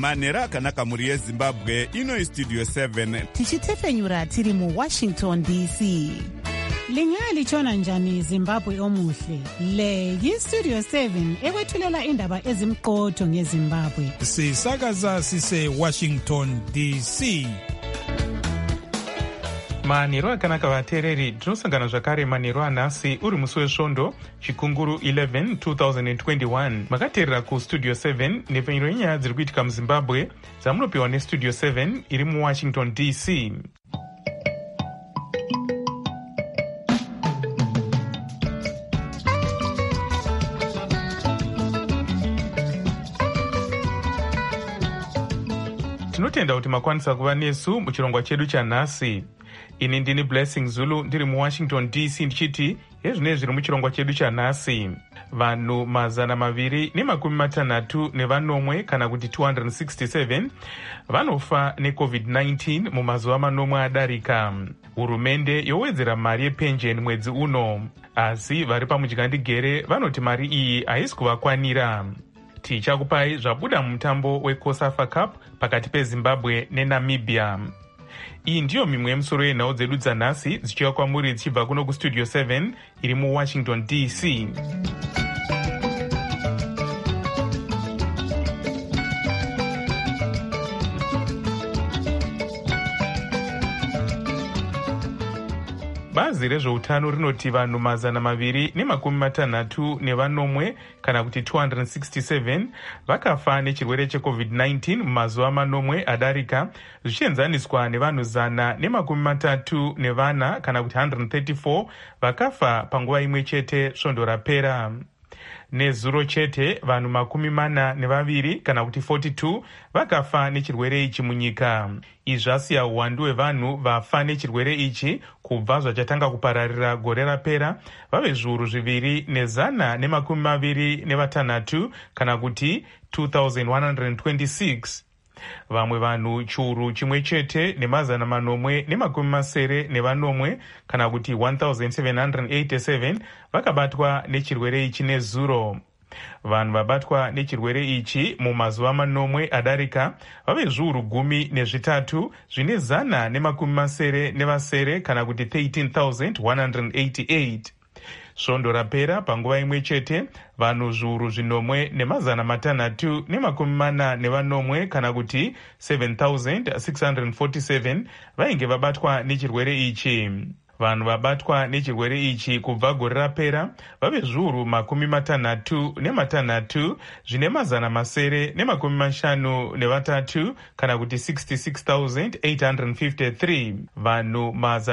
manhero akanaka mhuri yezimbabwe. Ino istudio 7 tichitefenyura tiri muWashington DC. Lingalitshona njani Zimbabwe omuhle? Le yistudio 7 ekwethulela indaba ezimqotho ngeZimbabwe. Sisakaza sise Washington DC. Manhero akanaka vateereri, tinosangana zvakare manhero anhasi uri musi wesvondo chikunguru 11 2021. Makateerera kustudio 7 nepfenyuro yenyaya dziri kuitika muZimbabwe dzamunopiwa nestudio 7 iri muWashington DC. Tinotenda kuti makwanisa kuva nesu muchirongwa chedu chanhasi. Ini ndini Blessing Zulu ndiri muWashington DC ndichiti hezvinezvi zviri muchirongwa chedu chanhasi. Vanhu 260 kana kuti 267 vanofa neCovid-19 mumazuva manomwe adarika. Hurumende yowedzera mari yepensheni mwedzi uno, asi vari pamudyandegere vanoti mari iyi haisi kuvakwanira. Tichakupai zvabuda mumutambo weCOSAFA Cup pakati peZimbabwe neNamibia. Iyi ndiyo mimwe yemusoro yenhau dzedu dzanhasi dzichiuya kwamuri dzichibva kuno kustudio 7 iri muWashington DC. Bazi rezveutano rinoti vanhu 260 kana kuti 267 vakafa nechirwere cheCovid-19 mumazuva manomwe adarika, zvichienzaniswa nevanhu 134 kana kuti 134 vakafa panguva imwe chete svondo rapera. Nezuro chete vanhu 42 kana kuti 42 vakafa nechirwere ichi munyika. Izvi zvasiya uwandu hwevanhu vafa nechirwere ichi kubva zvachatanga kupararira gore rapera vave 226 kana kuti 2126. Vamwe vanhu chiuru chimwe chete ne870 kana kuti 1787 vakabatwa nechirwere ichi nezuro. Vanhu vabatwa nechirwere ichi mumazuva manomwe adarika vave 10,003 zvine 170 kana kuti 13,188. Svondo rapera panguva imwe chete vanhu 1,640 kana kuti 7,647 vainge vabatwa nechirwere ichi. Vanhu vabatwa nechirwere ichi kubva gore rapera vave 66 zvine 753 kana kuti 66,853. Vanhu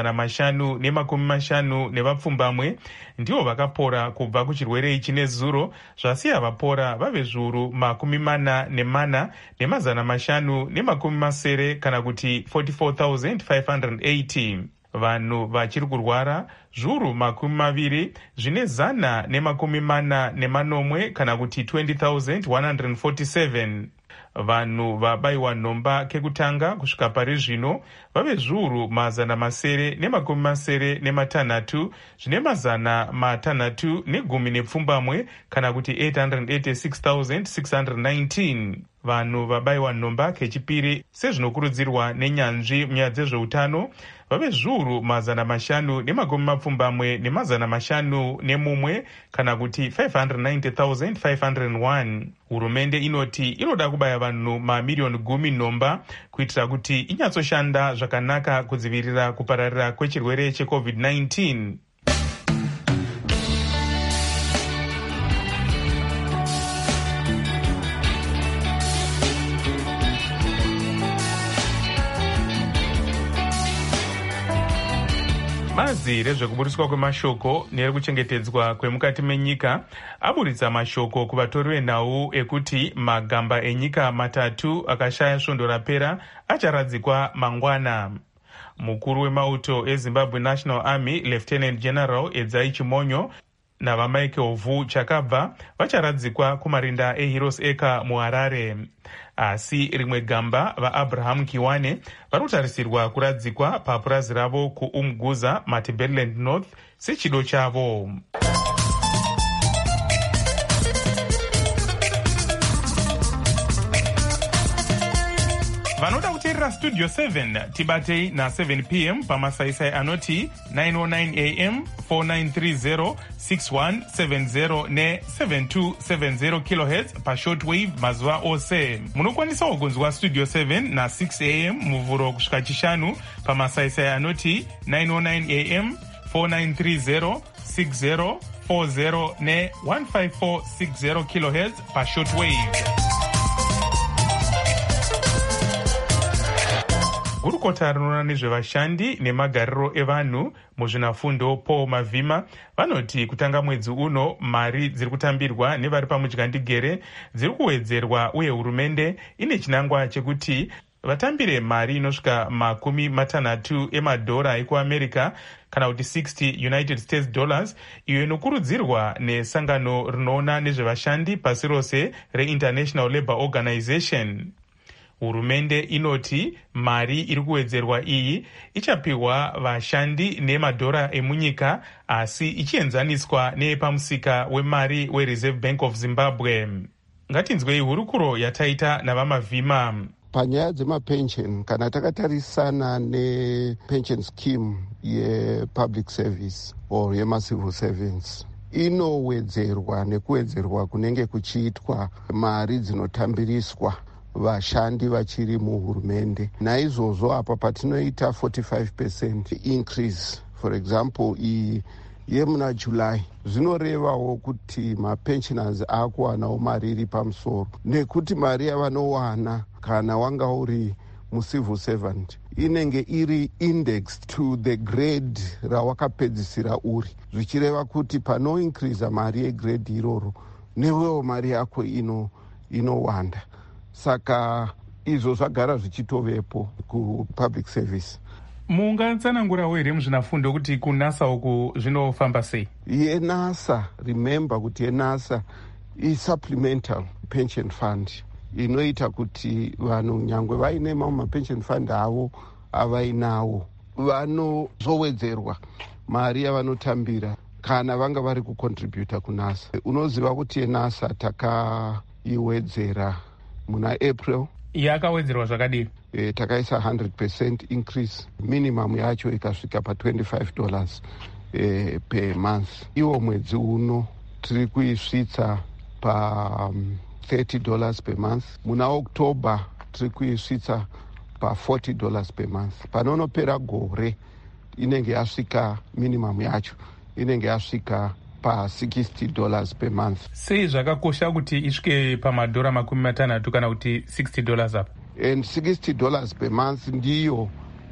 550 nevapfumbamwe ndivo vakapora kubva kuchirwere ichi nezuro, zvasiya vapora vave 44,570 kana kuti 44,580. Vanhu vachiri kurwara 20 zvine 140 kana kuti 20,147. Vanhu vabayiwa nhomba kekutanga kusvika pari zvino vave 1,660 zvine 610 kana kuti 886,619. Vanhu vabayiwa nhomba kechipiri sezvinokurudzirwa nenyanzvi munyaya dzezveutano vave 571 kana kuti 590,501. Hurumende inoti inoda kubaya vanhu mamiriyoni 10 nhomba kuitira kuti inyatsoshanda zvakanaka kudzivirira kupararira kwechirwere cheCovid-19. Bazi rezvekuburiswa kwemashoko nerekuchengetedzwa kwemukati menyika aburitsa mashoko kuvatori venhau ekuti magamba enyika 3 akashaya svondo rapera acharadzikwa mangwana. Mukuru wemauto eZimbabwe National Army Lieutenant General Edzai Chimonyo navamaike Ovhu Chakabva vacharadzikwa kumarinda eHeroes Acre muHarare. Asi rimwe gamba vaAbraham Kiwane varikutarisirwa kuradzikwa papurazi ravo kuUmguza, Matabeleland North sechido chavo. munofarira studio 7 tibatei na7 p.m. pamasaisai anoti 909 am 4930 6170 ne7270 kHz pashortwave mazuva ose. Munokwanisawo kunzwa studio 7 na6 am muvhuro kusvika chishanu pamasaisai anoti 909 am 4930 6040 ne15460 kHz pashortwave. Gurukota rinoona nezvevashandi nemagariro evanhu muzvinafundo Paul Mavhima vanoti kutanga mwedzi uno mari dziri kutambirwa nevari pamudyandigere dziri kuwedzerwa uye hurumende ine chinangwa chekuti vatambire mari inosvika $60 emadhora ekuamerica kana kuti 60 United States dollars, iyo inokurudzirwa nesangano rinoona nezvevashandi pasi rose reInternational Labour Organization. Hurumende inoti mari iri kuwedzerwa iyi ichapiwa vashandi nemadhora emunyika asi ichienzaniswa neyepamusika wemari weReserve Bank of Zimbabwe. Ngatinzwei hurukuro yataita navaMavhima. Panyaya dzemapension kana takatarisana nepension scheme yepublic service or yemacivil servants inowedzerwa nekuwedzerwa kunenge kuchiitwa mari dzinotambiriswa vashandi vachiri muhurumende. Naizvozvo apa patinoita 45% increase, for example yemuna July, zvinorevawo kuti mapensioners akuwanawo mari iri pamusoro, nekuti mari yavanowana kana wanga uri mucivil servant inenge iri indexed to the grade rawakapedzisira uri, zvichireva kuti pano increase mari yegrade iroro newewo mari yako inowanda. Saka izvo zvagara zvichitovepo kupublic service. Mungatsanangurawo here muzvinafundo kuti kunasa uku zvinofamba sei? YeNASA, remember kuti yeNASA supplemental pension fund inoita kuti vanhu nyangwe vaine mamwe mapension fund avo avainawo vanozowedzerwa mari yavanotambira kana vanga vari kucontributa kuNASA. Unoziva kuti yeNASA takaiwedzera muna April. Yakawedzerwa zvakadii? Takaisa 100% increase, minimum yacho ikasvika $25 per month. Iwo mwedzi uno tiri kuisvitsa pa $30 per month. Muna October tiri kuisvitsa pa $40 per month. Panonopera gore inenge yasvika minimum yacho inenge yasvika pa $60 per month. Sei zvakakosha kuti isvike pamadhora $60 kana kuti $60 apa? And $60 per month ndiyo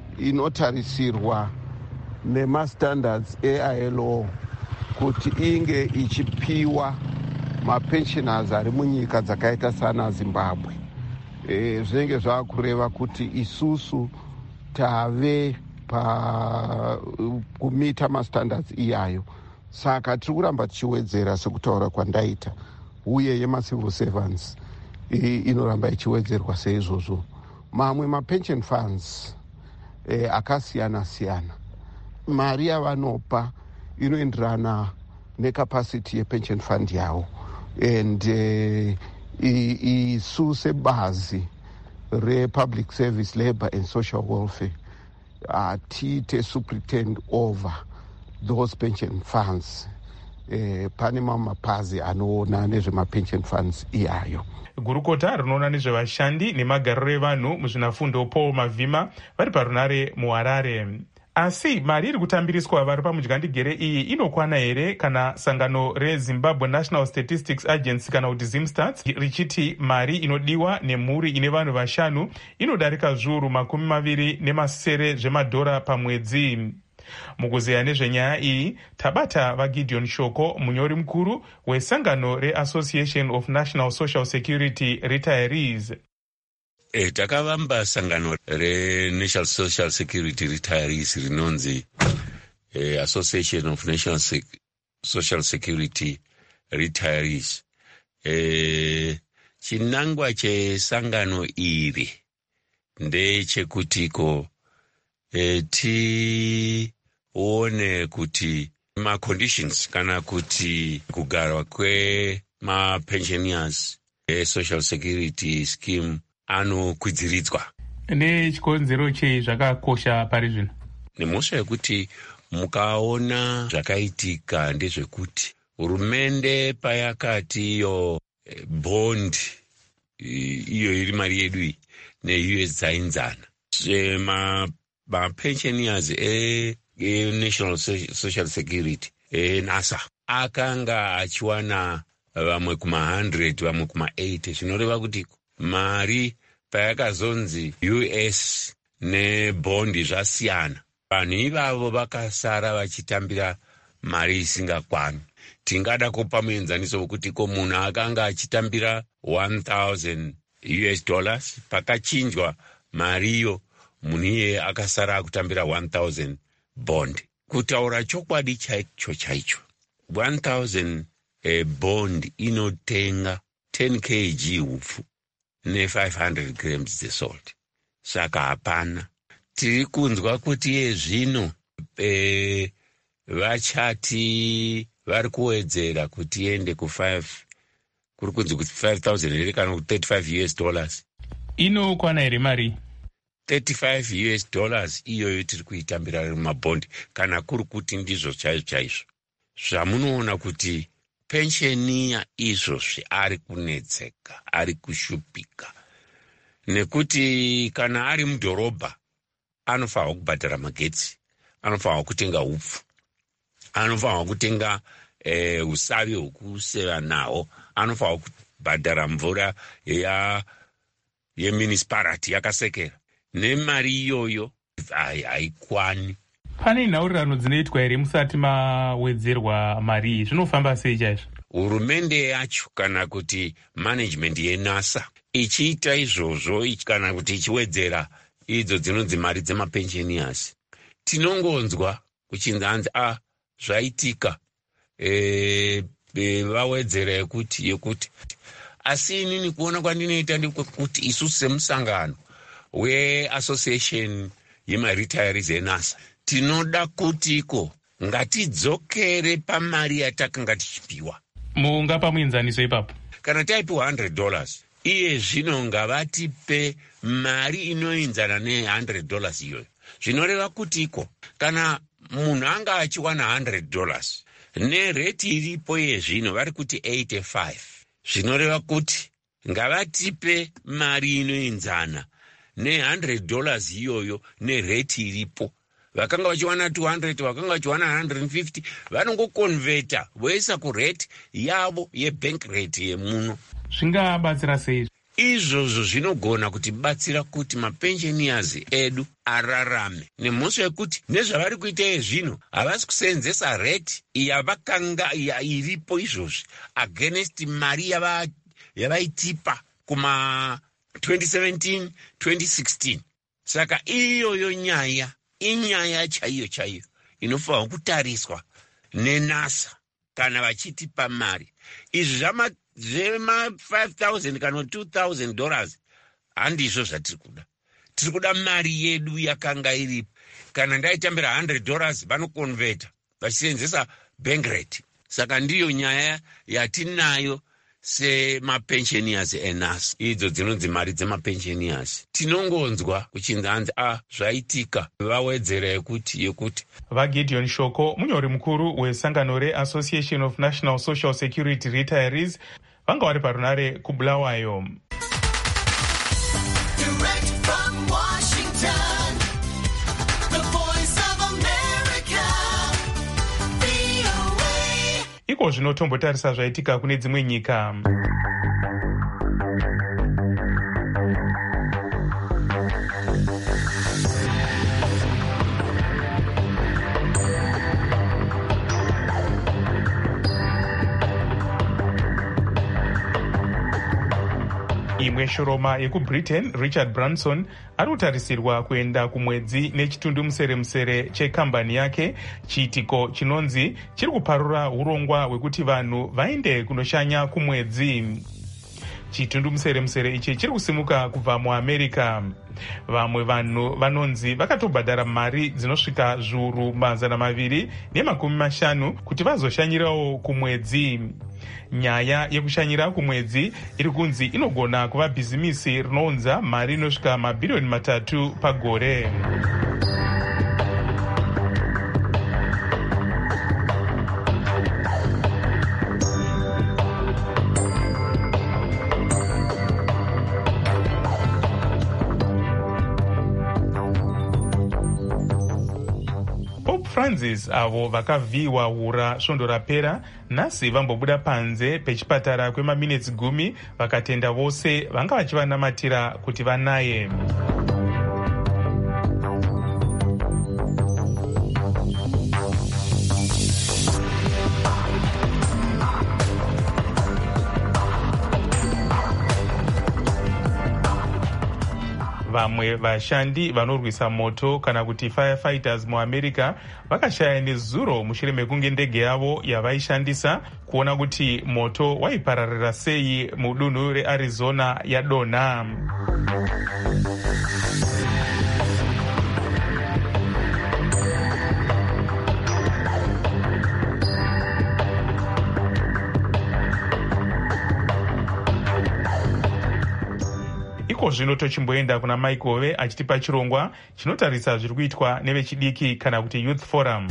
inotarisirwa nemastandards eILO kuti inge ichipiwa mapensioners ari munyika dzakaita sana Zimbabwe. Zvinenge zvakureva kuti isusu tave kumita mastandards iyayo. Saka tiri kuramba tichiwedzera sekutaura kwandaita, uye yemacivil servants inoramba ichiwedzerwa seizvozvo. Mamwe mapension funds akasiyana-siyana, mari yavanopa inoenderana necapacity yepension fund yavo. And isu sebazi republic service labor and social welfare atiite superintend over those pension funds. Pane mapazi anoona nezvemapension funds iyayo. Gurukota rinoona nezvevashandi nemagariro evanhu muzvinafundo Paul Mavhima vari parunare muHarare. Asi mari iri kutambiriswa vari pamudyandigere iyi inokwana here kana sangano reZimbabwe National Statistics Agency kana kuti ZimStats richiti mari inodiwa nemhuri ine vanhu vashanu inodarika zviuru $20 zvemadhora pamwedzi. Mukuzeya nezvenyaya iyi tabata vaGideon Shoko, munyori mukuru wesangano reAssociation of National Social Security Retirees. Takavamba sangano reNational Social Security Retirees rinonzi Association of National Social Security Retirees. Chinangwa chesangano iri ndechekutiko tione kuti ma-conditions kana kuti kugarwa kwema-pensioners social security scheme anokwidziridzwa. Nechikonzero chei zvakakosha pari zvino? Nemhosva yekuti mukaona zvakaitika ndezvekuti hurumende payakati iyo bond iyo iri mari yedu iyi ne-US dzainzana mapensioners e-National Social Security NASA akanga achiwana vamwe kuma100 vamwe kuma80 zvinoreva kuti mari payakazonzi US nebondi zvasiyana, vanhu ivavo vakasara vachitambira mari isingakwani. Tingada kupa muenzaniso wekuti ko munhu akanga achitambira $1,000 pakachinjwa mariyo munhu iye akasara akutambira 1,000 bond. Kutaura chokwadi chaicho 1,000 bond inotenga 10 kg hupfu ne500 grams dzesalt. Saka hapana. Tiri kunzwa kuti yezvino vachati vari kuwedzera kuti ende ku5 kuri kunzi kuti 5,000 here kana kuti $35. Inokwana here mari $35 iyoyo tiri kuitambira mumabhondi, kana kuri kuti ndizvo chaizvo zvamunoona kuti pensheniya izvozvi ari kunetseka, ari kushupika, nekuti kana ari mudhorobha anofanwa kubhadhara magetsi, anofanwa kutenga hupfu, anofanwa kutenga usavi hwekuseva nawo, anofanwa kubhadhara mvura yemunicipality yakasekera. Nemari iyoyo haikwani. Pane nhaurirano dzinoitwa here musati mawedzerwa mari iyi? Zvinofamba sei chaizvo? Hurumende yacho kana kuti management yeNASA ichiita izvozvo kana kuti ichiwedzera idzo dzinonzi mari dzemapensioners, tinongonzwa kuchinzi zvaitika vawedzera yekuti asi inini kuona kwandinoita ndekuti isusu semusangano weassociation yemaretirees eNASA tinoda kutiko ngatidzokere pamari yatakanga tichipiwa. Mungapa muenzaniso ipapo? Kana taipiwa $100 iye zvino ngavatipe mari inoenzana ne$100 iyoyo. Zvinoreva kutiko kana munhu anga achiwana $100 nereti iripo yezvino vari kuti 85, zvinoreva kuti ngavatipe mari inoenzana ne$100 iyoyo nereti iripo. Vakanga vachiwana 200, vakanga vachiwana 150, vanongokonveta voisa kureti yavo yebank rate yemuno. Zvingabatsira sei? Izvozvo zvinogona kuti batsira kuti mapensioners edu ararame, nemhosva yekuti nezvavari kuita yezvino havasi kusenzesa rate yavakanga iripo izvozvi against mari yavaitipa kuma 2017 2016. Saka iyoyo nyaya inyaya chaiyo inofanwa kutariswa neNASA kana vachitipa mari. Izvi zvema $5,000 kana $2,000 handizvo zvatiri kuda. Tiri kuda mari yedu yakanga iripo. Kana ndaitambira $100 vanokonveta vachisenzesa bank rate. Saka ndiyo nyaya yatinayo semapensioners eNASA, idzo dzinonzi mari dzemapensioners. Tinongonzwa kuchinzi zvaitika vawedzera yekuti. VaGideon Shoko, munyori mukuru wesangano reAssociation of National Social Security Retirees, vanga vari parunare kuBulawayo. Iko zvinotombotarisa zvaitika kune dzimwe nyika. Imwe shoroma yekuBritain, Richard Branson, ari kutarisirwa kuenda kumwedzi nechitundumuseremusere chekambani yake, chiitiko chinonzi chiri kuparura urongwa hwekuti vanhu vaende kunoshanya kumwedzi. Chitundumuseremusere ichi chiri kusimuka kubva muAmerica. Vamwe vanhu vanonzi vakatobhadhara mari dzinosvika $250 kuti vazoshanyirawo kumwedzi. Nyaya yekushanyira kumwedzi iri kunzi inogona kuva bhizimisi rinounza mari inosvika mabhirioni 3 pagore. Francis avo vakavhiyiwa hura svondo rapera nhasi vambobuda panze pechipatara kwemaminitsi 10 vakatenda vose vanga vachivanamatira kuti vanaye. Vamwe vashandi vanorwisa moto kana kuti firefighters muAmerica vakashaya nezuro mushure mekunge ndege yavo yavaishandisa kuona kuti moto waipararira sei mudunhu reArizona yadonha. Iko zvino tochimboenda kuna Maikove achitipa chirongwa chinotarisa zviri kuitwa nevechidiki kana kuti Youth Forum.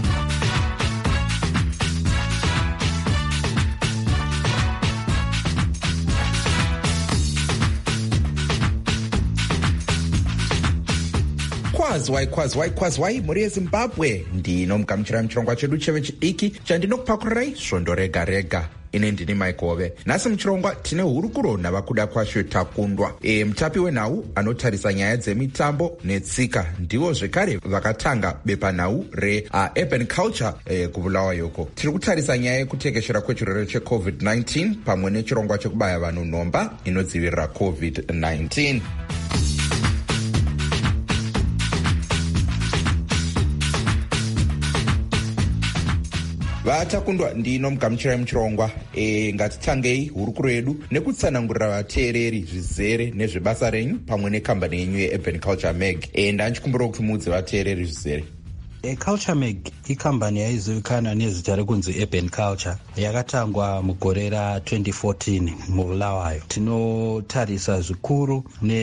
kwazwai mhuri yeZimbabwe, ndinomugamuchira muchirongwa chedu chevechidiki chandinokupakurirai svondo rega rega. Ine ndini Maikove. Nhasi muchirongwa tine hurukuro navakuda kwasho takundwa. Mutapi wenhau anotarisa nyaya dzemitambo netsika ndivo zvekare vakatanga bepanhau reUrban Culture kuBulawayo. Tiri kutarisa nyaya yekutekeshera kwechirwere cheCovid-19 pamwe nechirongwa chekubaya vanhu nhomba inodzivirira COVID-19. Vatakundwa ndinomugamuchirai muchirongwa. Ngatitangei hurukuro yedu nekutsanangurira vateereri zvizere nezvebasa renyu pamwe nekambani yenyu yeUrban Culture Mag. Ndanchikumbira kuti muudze vateereri zvizere. Culture Mag ikambani yaizivikanwa nezita rekunzi Urban Culture, yakatangwa mugore ra2014 muBulawayo. Tinotarisa zvikuru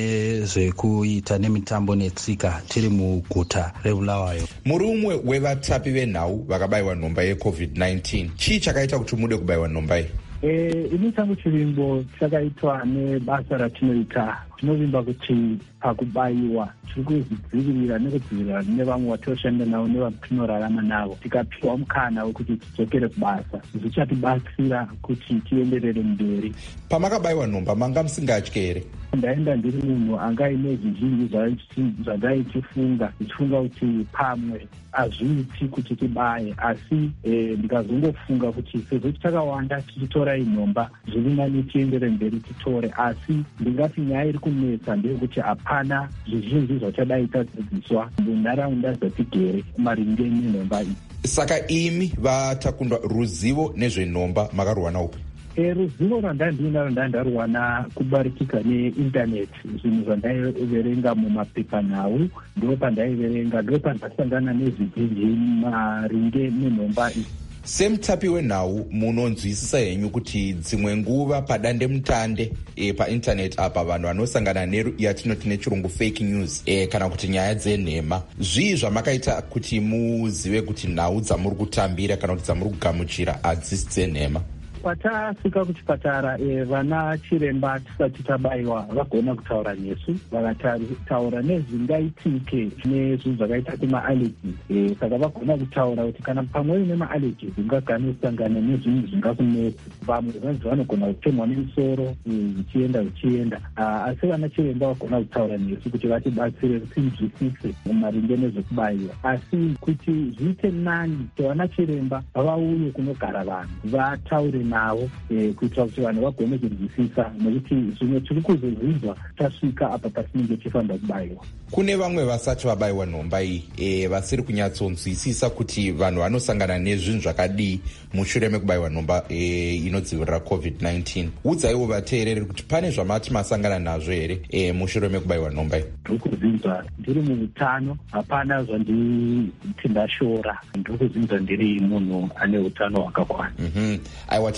nezvekuita nemitambo netsika tiri muguta reBulawayo. Muri umwe wevatapi venhau vakabayiwa nhomba yeCovid-19. Chii chakaita kuti mude kubayiwa nhomba iyi? Ini changu chirimbo chakaitwa nebasa ratinoita. Tinovimba kuti pakubayiwa tiri kudzivirira nekudzivirira nevamwe vatoshanda navo nevatinorarama navo. Tikapiwa mukana wekuti tidzokere kubasa, zvichatibatsira kuti tienderere mberi. Pamakabayiwa nhomba manga musingatyi here? Ndaenda ndiri munhu anga ine zvizhinji zvandaichifunga kuti pamwe hazviiti kuti tibaye, asi ndikazongofunga kuti sezvo tichakawanda tichitorai nhomba zviri nani tiendere mberi titore, asi ndingati nyaya iri kunetsa ndeyekuti hapana zvizhinji zvachadai tadzidziswa munharaunda dzatigere maringe nenhomba iyi. Saka imi vatakundwa, ruzivo nezvenhomba makaruwana upi? Ruzivo rwandandinaro ndandaruwana kubarikika neindaneti. Zvinhu zvandaiverenga mumapepanhau ndo pandaiverenga, ndo pandasangana nezvizhinji maringe nenhomba iyi. Semutapi wenhau munonzwisisa henyu kuti dzimwe nguva padande mutande paintaneti apa vanhu vanosangana yatinoti nechirungu fake news kana kuti nyaya dzenhema. Zvii zvamakaita kuti muzive kuti nhau dzamuri kutambira kana kuti dzamuri kugamuchira hadzisi dzenhema? Patasvika kuchipatara vana chiremba tisati tabayiwa vagona kutaura nesu, vakataura nezvingaitike nezvinhu zvakaita kumaallergies. Saka vagona kutaura kuti kana pamwe nemaallergies ungagane kusangana nezvinhu zvingakunetsa. Vamwe vanzi vanogona kutemwa nemusoro zvichienda, asi vana chiremba vagona kutaura nesu kuti vatibatsire kuti tinzwisise maringe nezvekubayiwa. Asi kuti zviite nani vana chiremba vauye kunogara vanhu vataure navo kuitira kuti vanhu vagone kunzwisisa, nekuti zvimwe tiri kuzozvinzwa tasvika apa patinenge tichifanira kubayiwa. Kune vamwe vasati vabayiwa nhomba iyi vasiri kunyatsonzwisisa kuti vanhu vanosangana nezvinhu zvakadii mushure mekubayiwa nhomba inodzivirira COVID-19. Udzaiwo vateereri kuti pane zvamati masangana nazvo here mushure mekubayiwa nhomba iyi? Ndiri kuzvinzwa ndiri muutano, hapana zvanditi ndashora. Ndiri kuzvinzwa ndiri munhu ane utano hwakakwana. Aiwa,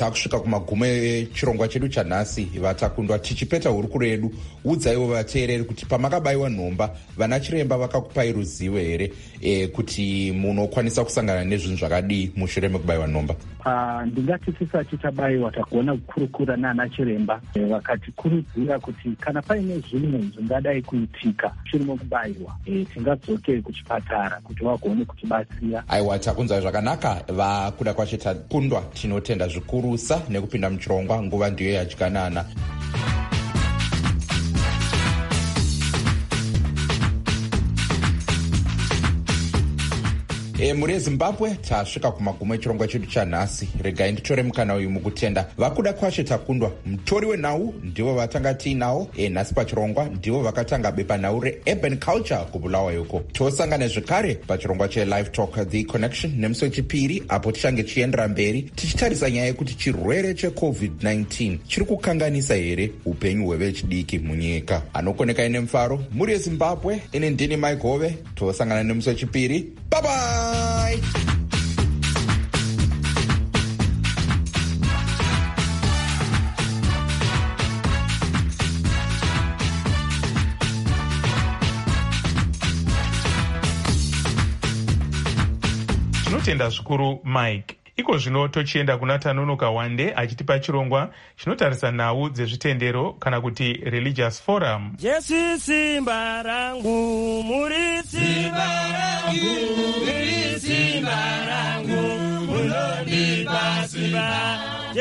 takusvika kumagumo echirongwa chedu chanhasi. Vatakundwa tichipeta hurukuro yedu, udzaiwo vateereri kuti pamakabayiwa nhomba vana chiremba vakakupai ruzivo here kuti munokwanisa kusangana nezvinhu zvakadii mushure mekubayiwa nhomba? Ndingati tisati tabayiwa takuona kukurukura nana chiremba vakatikurudzira kuti kana paine zvimwe zvingadai kuitika mushure mekubayiwa tingadzoke kuchipatara kuti vagone kutibatsira. Aiwa, takunzwa zvakanaka. Vakuda kwacho takundwa, tinotenda zvikurusa nekupinda muchirongwa. Nguva ndiyo yadyanana. Muri yeZimbabwe tasvika kumagumo echirongwa chedu chanhasi. Regai nditore mukana uyu mukutenda vakuda kwashe takundwa. Mutori wenhau ndivo vatanga tiinawo nhasi pachirongwa, ndivo vakatanga bepanhau reurban culture kubulawayo uko. Tosangana zvekare pachirongwa chelive talk the connection nemusi wechipiri, apo tichange chiendera mberi tichitarisa nyaya yekuti chirwere checovid-19 chiri kukanganisa here upenyu hwevechidiki munyika. Anokoneka ine mufaro muri yeZimbabwe, ine ndini Maigove. Tosangana nemusi wechipiri. Bye bye. Tinotenda zvikuru Mike. Iko zvino tochienda kuna Tanonoka Wande achitipa chirongwa chinotarisa nhau dzezvitendero kana kuti religious forum. Jesu simba rangu, muri simba rangu, muri simba rangu, munondipa simba.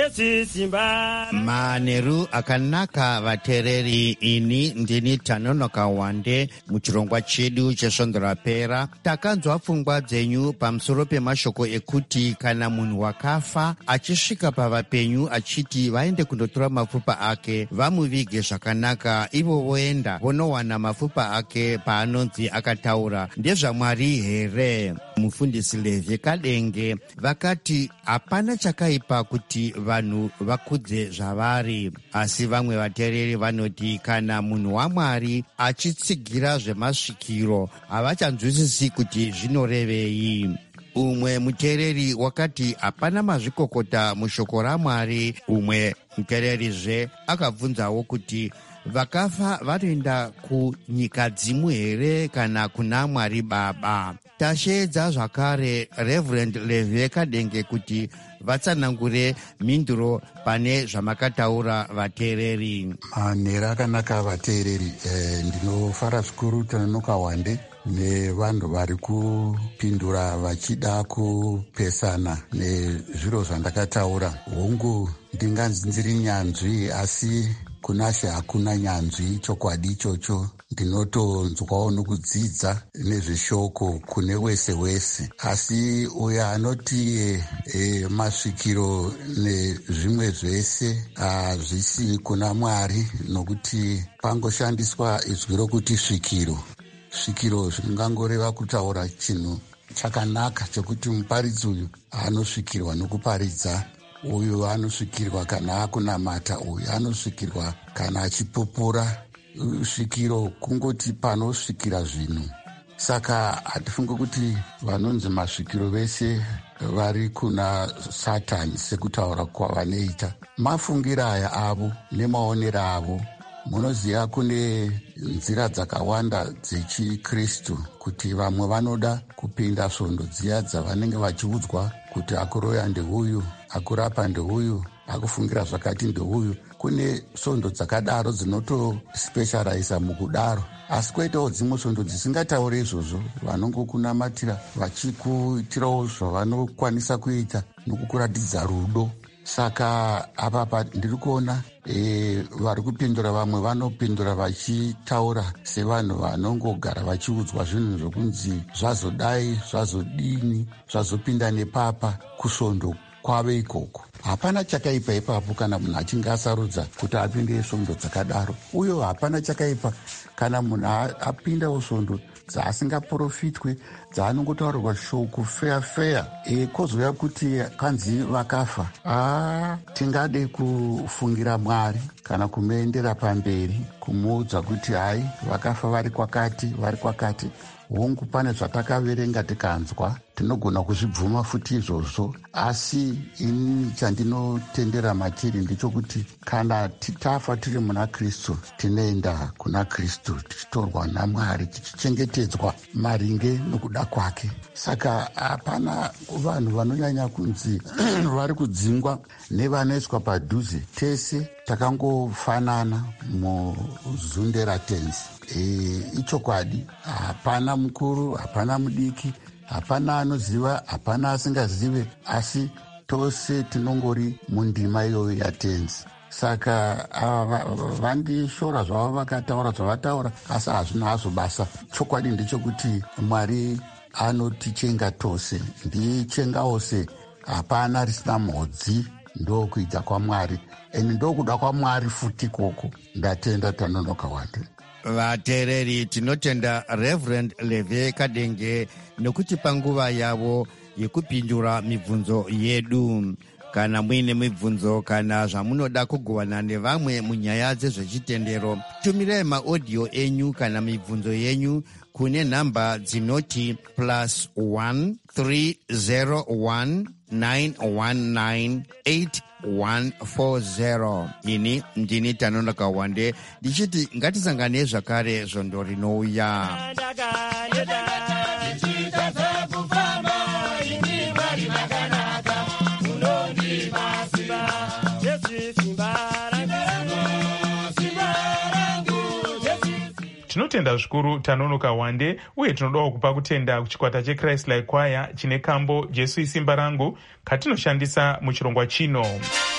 Maneru akanaka vateereri, ini ndini Tanonoka Wande. Muchirongwa chedu chesvondo rapera takanzwa pfungwa dzenyu pamusoro pemashoko ekuti kana munhu wakafa achisvika pavapenyu achiti vaende kundotora mapfupa ake vamuvige zvakanaka, ivo voenda vonowana mapfupa ake paanonzi akataura ndezvaMwari here? Mufundisi Levi Kadenge vakati hapana chakaipa kuti vanhu vakudze zvavari, asi vamwe vateereri vanoti kana munhu waMwari achitsigira zvemasvikiro havachanzwisisi kuti zvinorevei. Umwe muteereri wakati hapana mazvikokota mushoko raMwari. Umwe muteererizve akabvunzawo kuti vakafa vanoenda kunyika dzimu here kana kuna Mwari Baba? Tasheedza zvakare Reverend Levi Kadenge kuti vatsanangure mhinduro pane zvamakataura vateereri. Manhero akanaka vateereri. Ndinofara zvikuru Tanonoka Wande nevanhu vari kupindura vachida kupesana nezviro zvandakataura. Hongu ndinganzi ndiri nyanzvi, asi kunashe hakuna nyanzvi. Chokwadi ichocho ndinotonzwawo nokudzidza nezveshoko kune wese wese, asi uyo anoti masvikiro nezvimwe zvese hazvisi kuna Mwari, nokuti pangoshandiswa izwi rokuti svikiro. Svikiro zvingangoreva kutaura chinhu chakanaka chekuti muparidzi uyu anosvikirwa nokuparidza, uyu anosvikirwa kana akunamata, uyu anosvikirwa kana achipupura. Svikiro kungoti panosvikira zvinhu. Saka hatifunge kuti vanonzi masvikiro vese vari kuna Satani sekutaura kwavanoita. Mafungira aya avo nemaonero avo. Munoziva kune nzira dzakawanda dzechikristu, kuti vamwe vanoda kupinda svondo dziya dzavanenge vachiudzwa kuti akuroya ndeuyu, akurapa ndeuyu, akufungira zvakati ndeuyu. Kune svondo dzakadaro dzinotospecializa mukudaro, asi kwoitawo dzimwe svondo dzisingatauri izvozvo, vanongokunamatira vachikuitirawo zvavanokwanisa kuita nokukuratidza rudo. Saka apapa ndiri kuona vari kupindura, vamwe vanopindura vachitaura sevanhu vanongogara vachiudzwa zvinhu zvokunzi zvazodai, zvazodini, zvazopinda nepapa kusvondo kwave ikoko. Hapana chakaipa ipapo kana munhu achinge asarudza kuti apinde svondo dzakadaro. Uye hapana chakaipa kana munhu apindawo svondo dzaasingaprofitwe, dzaanongotaurirwa shoko feya. Kozouya kuti kanzi vakafa. Tingade kufungira Mwari kana kumuendera pamberi, kumuudza kuti hai vakafa vari kwakati, vari kwakati. Hongu pane zvatakaverenga tikanzwa tinogona kuzvibvuma futi izvozvo, asi ini chandinotendera matiri ndechokuti kana tafa tiri muna Kristu tinoenda kuna Kristu tichitorwa naMwari tichichengetedzwa maringe nokuda kwake. Saka hapana vanhu vanonyanya kunzi vari kudzingwa nevanoiswa padhuze. Tese takangofanana muzunde ratenzi. Ichokwadi, hapana mukuru, hapana mudiki, hapana anoziva, hapana asingazive, asi tose tinongori mundima iyoyo yatenzi. Saka vandishora zvavo vakataura zvavataura, asi hazvina hazvo basa. Chokwadi ndechekuti Mwari anotichenga tose, ndichenga ose, hapana risina mhodzi. Ndokuita kwaMwari, ndokuda kwaMwari futi koko. Ndatenda Tanonoka Wande. Vateereri, tinotenda Reverend Leve Kadenge nokuti panguva yavo yekupindura mibvunzo yedu. Kana muine mibvunzo kana zvamunoda kugovana nevamwe munyaya dzezvechitendero, tumirai maaudio enyu kana mibvunzo yenyu kune nhamba dzinoti +1 301 919 8140. Ini ndini Tanonoka Wande ndichiti ngatisangane zvakare zvondo rinouya. Tinotenda zvikuru Tanonoka Wande, uye tinodawo kupa kutenda kuchikwata cheChrist Like Choir chine kambo Jesu isimba rangu katinoshandisa muchirongwa chino.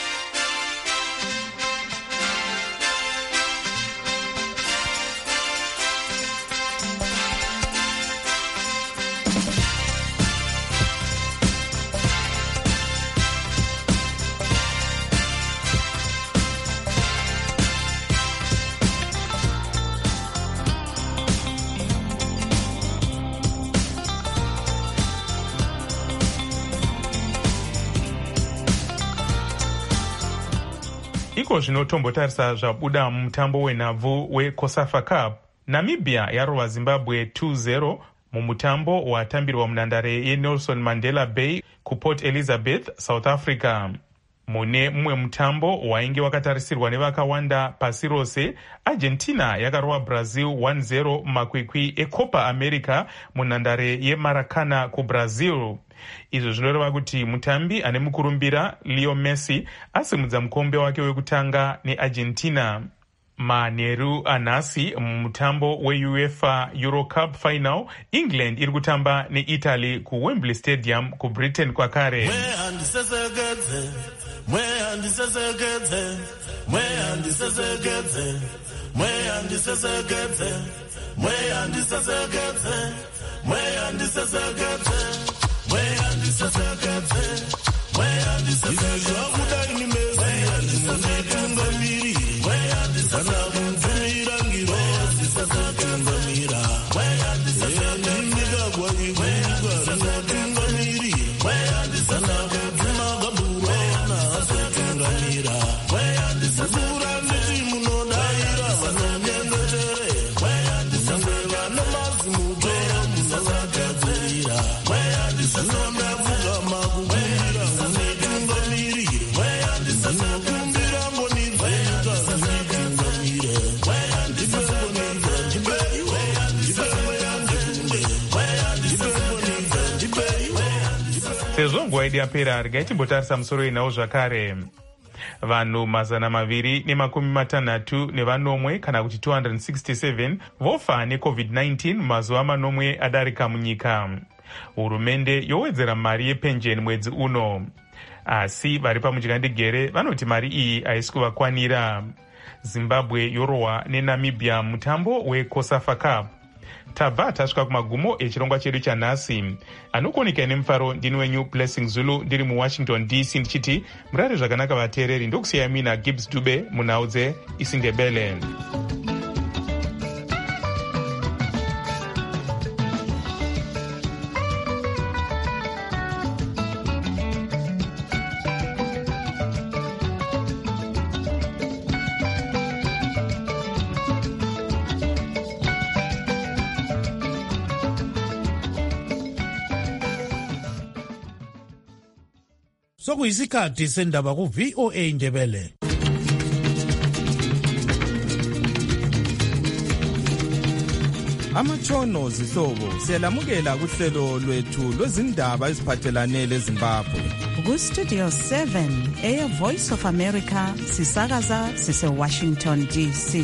Iko zvinotombotarisa zvabuda mutambo wenhabvu weCOSAFA Cup. Namibia yarova Zimbabwe 2-0 mumutambo watambirwa munhandare yeNelson Mandela Bay kuPort Elizabeth, South Africa. Mune mumwe mutambo wainge wakatarisirwa nevakawanda pasi rose, Argentina yakarova Brazil 1-0 mumakwikwi eCopa America munhandare yeMaracanã kuBrazil. Izvo zvinoreva kuti mutambi ane mukurumbira Leo Messi asimudza mukombe wake wekutanga neArgentina. Manheru anhasi mumutambo weUEFA Euro Cup Final, England iri kutamba neItaly kuWembley Stadium kuBritain kwakare. Sezvo nguva yedu yapera, regai timbotarisa musoro inawo zvakare. Vanhu 260 kana kuti 267 vofa neCovid-19 mazuva manomwe adarika munyika. Hurumende yowedzera mari yepenjeni mwedzi uno, asi vari pamuchigandigere vanoti mari iyi haisi kuvakwanira. Zimbabwe yorohwa neNamibia mutambo weCOSAFA Cup. Tabva tasvika kumagumo echirongwa chedu chanhasi. Anokuoneka nemufaro ndini wenyu Blessing Zulu ndiri muWashington DC ndichiti murare zvakanaka vateereri, ndokusiyai mina Gibbs Dube munhau dzeIsindebele. sokuyisikhathi sendaba ku-VOA Indebele. Amatshono zihlobo siyalamukela kuhlelo lwethu lwezindaba eziphathelane leZimbabwe. Ku-Studio 7 Voice of America sisakaza sise-Washington DC.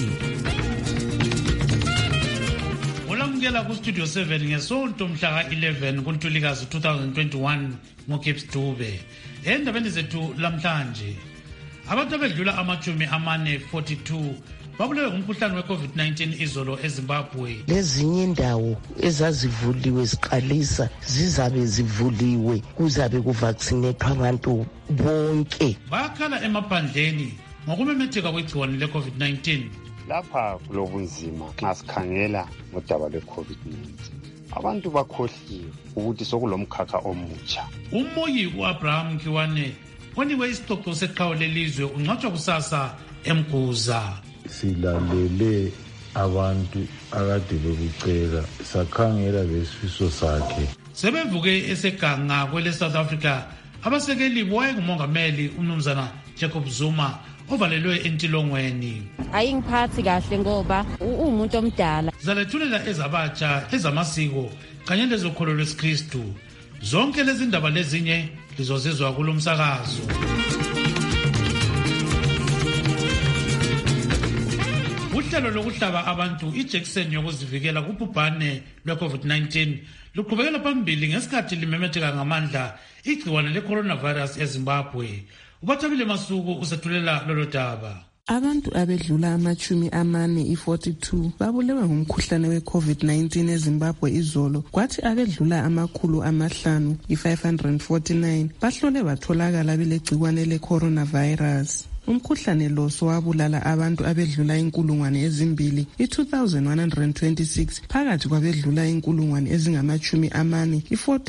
Olamukela ku-Studio 7 ngesonto mhla ka-11 kuNtulikazi 2021 ngoGibbs Dube. Endabeni zethu lamhlanje, abantu abedlula amachumi amane 42 babulewe ngumkhuhlane we-COVID-19 izolo eZimbabwe. Lezinye indawo ezazivuliwe ziqalisa zizabe zivuliwe kuzabe kuvaccinethwa abantu bonke. Bakhala emaphandleni ngokumemetheka kwegciwane le-COVID-19. Lapha kulobunzima nxa sikhangela ngodaba lwe-COVID-19. Abantu bakhohliwe ukuthi sokulomkhakha omutsha. Umoyi u-Abraham Kiwane oniwe isicoco seqhawe lelizwe ungcwatshwa kusasa eMguza. Silalele abantu akade bekucela sakhangela lesifiso sakhe. Sebevuke eseganga kwele South Africa abasekeli wayengumongameli umnumzana Jacob Zuma ovalelwe entilongweni. Ayingiphathi kahle ngoba umuntu omdala. Zalethulela ezabatsha ezamasiko kanye lezokholo lwesikristu. Zonke lezi ndaba lezinye lizozizwa kulomsakazo. Uhlelo lokuhlaba abantu ijekiseni yokuzivikela kubhubhane lwe-COVID-19 luqhubekela phambili ngesikhathi limemetheka ngamandla igciwane le-coronavirus eZimbabwe. Ubathabile Masuku usethulela lolo daba. Abantu abedlula amachumi amane i-42 babulewe ngumkhuhlane we-COVID-19 eZimbabwe izolo, kwathi abedlula amakhulu amahlanu i-549 bahlole batholakala belegciwane le-coronavirus. Umkhuhlane lo sowabulala abantu abedlula inkulungwane ezimbili i-2,126 phakathi kwabedlula inkulungwane ezingamachumi amane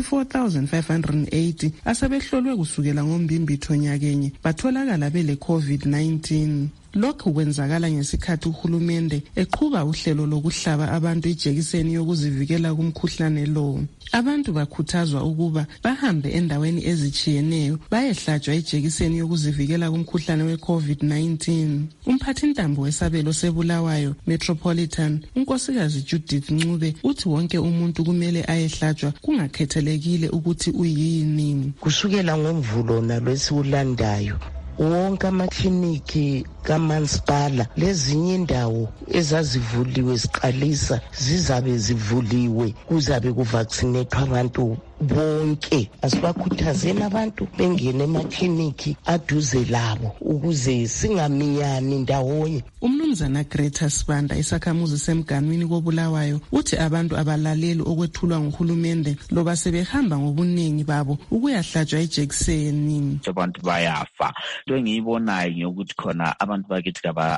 i-44,580 asebehlolwe kusukela ngombimbitho nyakenye batholakala bele-COVID-19. Lokhu kwenzakala ngesikhathi uhulumende eqhuba uhlelo lokuhlaba abantu ijekiseni yokuzivikela kumkhuhlane lo. Abantu bakhuthazwa ukuba bahambe endaweni ezitshiyeneyo bayehlatshwa ijekiseni yokuzivikela kumkhuhlane we-COVID-19. Umphathintambo wesabelo seBulawayo Metropolitan, unkosikazi Judith Ncube, uthi wonke umuntu kumele ayehlatshwa kungakhethelekile ukuthi uyini. Kusukela ngoMvulo nalwesiwulandayo wonke amakliniki kamasipala lezinye indawo ezazivuliwe ziqalisa zizabe zivuliwe kuzabe kuvaccinethwa abantu bonke. Asibakhuthazeni abantu bengene emakliniki aduze labo ukuze singaminyani ndawonye. Umnumzana Greta Sibanda isakhamuzi semganwini koBulawayo uthi abantu abalaleli okwethulwa nguhulumende loba sebehamba ngobuningi babo ukuyahlatshwa ijekiseni. Abantu bayafa. Into engiyibonayo ngiyokuthi khona abantu bakithi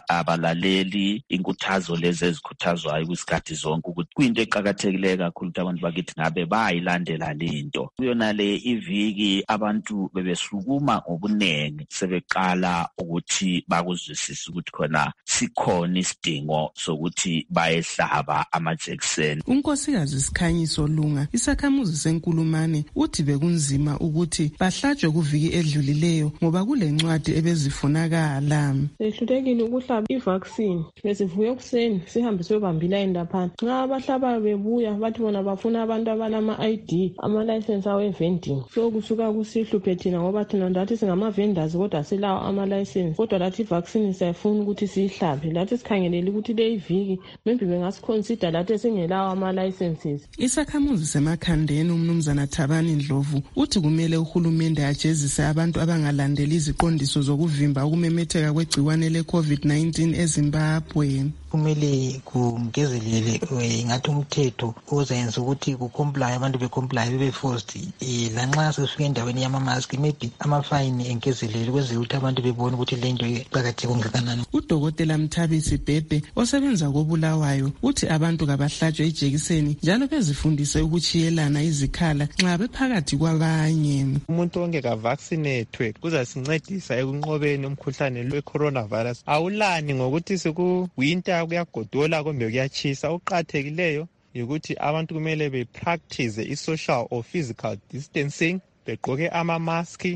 abalaleli inkuthazo lezi ezikhuthazwayo kwisikhathi zonke ukuthi kuyinto eqakathekileyo kakhulu ukuthi abantu bakithi ngabe bayilandela lento. Kuyona le iviki abantu bebesukuma ngobunengi sebeqala ukuthi bakuzwisise ukuthi khona sikhona isidingo sokuthi bayehlaba amajekiseni. Unkosikazi Sikhanyiso Lunga isakhamuzi senkulumane uthi bekunzima ukuthi bahlatshwe kuviki edlulileyo ngoba kule ncwadi ebezifunakala. Sehlulekile ukuhlaba i-vaccine. Besivuye ekuseni sihambe siyobambila endaphana. Nxa abahlabayo bebuya bathi bona bafuna abantu abalama-ID, ama-license awe-vending. So kusuka kusihluphe thina ngoba thina ndathi singama-vendors kodwa silawo ama-license. Kodwa lathi i-vaccine siyafuna ukuthi siyihlabe. Lathi sikhangelele ukuthi le iviki maybe bengasiconsider lathi singelawo ama-licenses. Isakhamuzi semakhandeni umnumzana Thabani Ndlovu uthi kumele uhulumende ajezise abantu abangalandeli iziqondiso zokuvimba ukumemetheka kwegciwane le-COVID-19 eZimbabwe. Kumele kungezelele ngathi umthetho ozenza ukuthi kucomplye abantu becomplye bebe forced lanxa sesifika endaweni yama-mask maybe amafayini engezelele ukwenzela ukuthi abantu bebone ukuthi le nto iqakatheke kangakanani. Udokotela Mthabisi Bhebhe osebenza koBulawayo uthi abantu kabahlatshwe ijekiseni njalo bezifundise ukuchiyelana izikhala nxa bephakathi kwabanye. Umuntu onke kavaccinethwe kuzasincedisa ekunqobeni umkhuhlane we-coronavirus. Awulani ngokuthi sikuwinter kuyagodola kumbe kuyachisa. Okuqakathekileyo yikuthi abantu kumele bepractice i-social or physical distancing, begqoke ama-maski,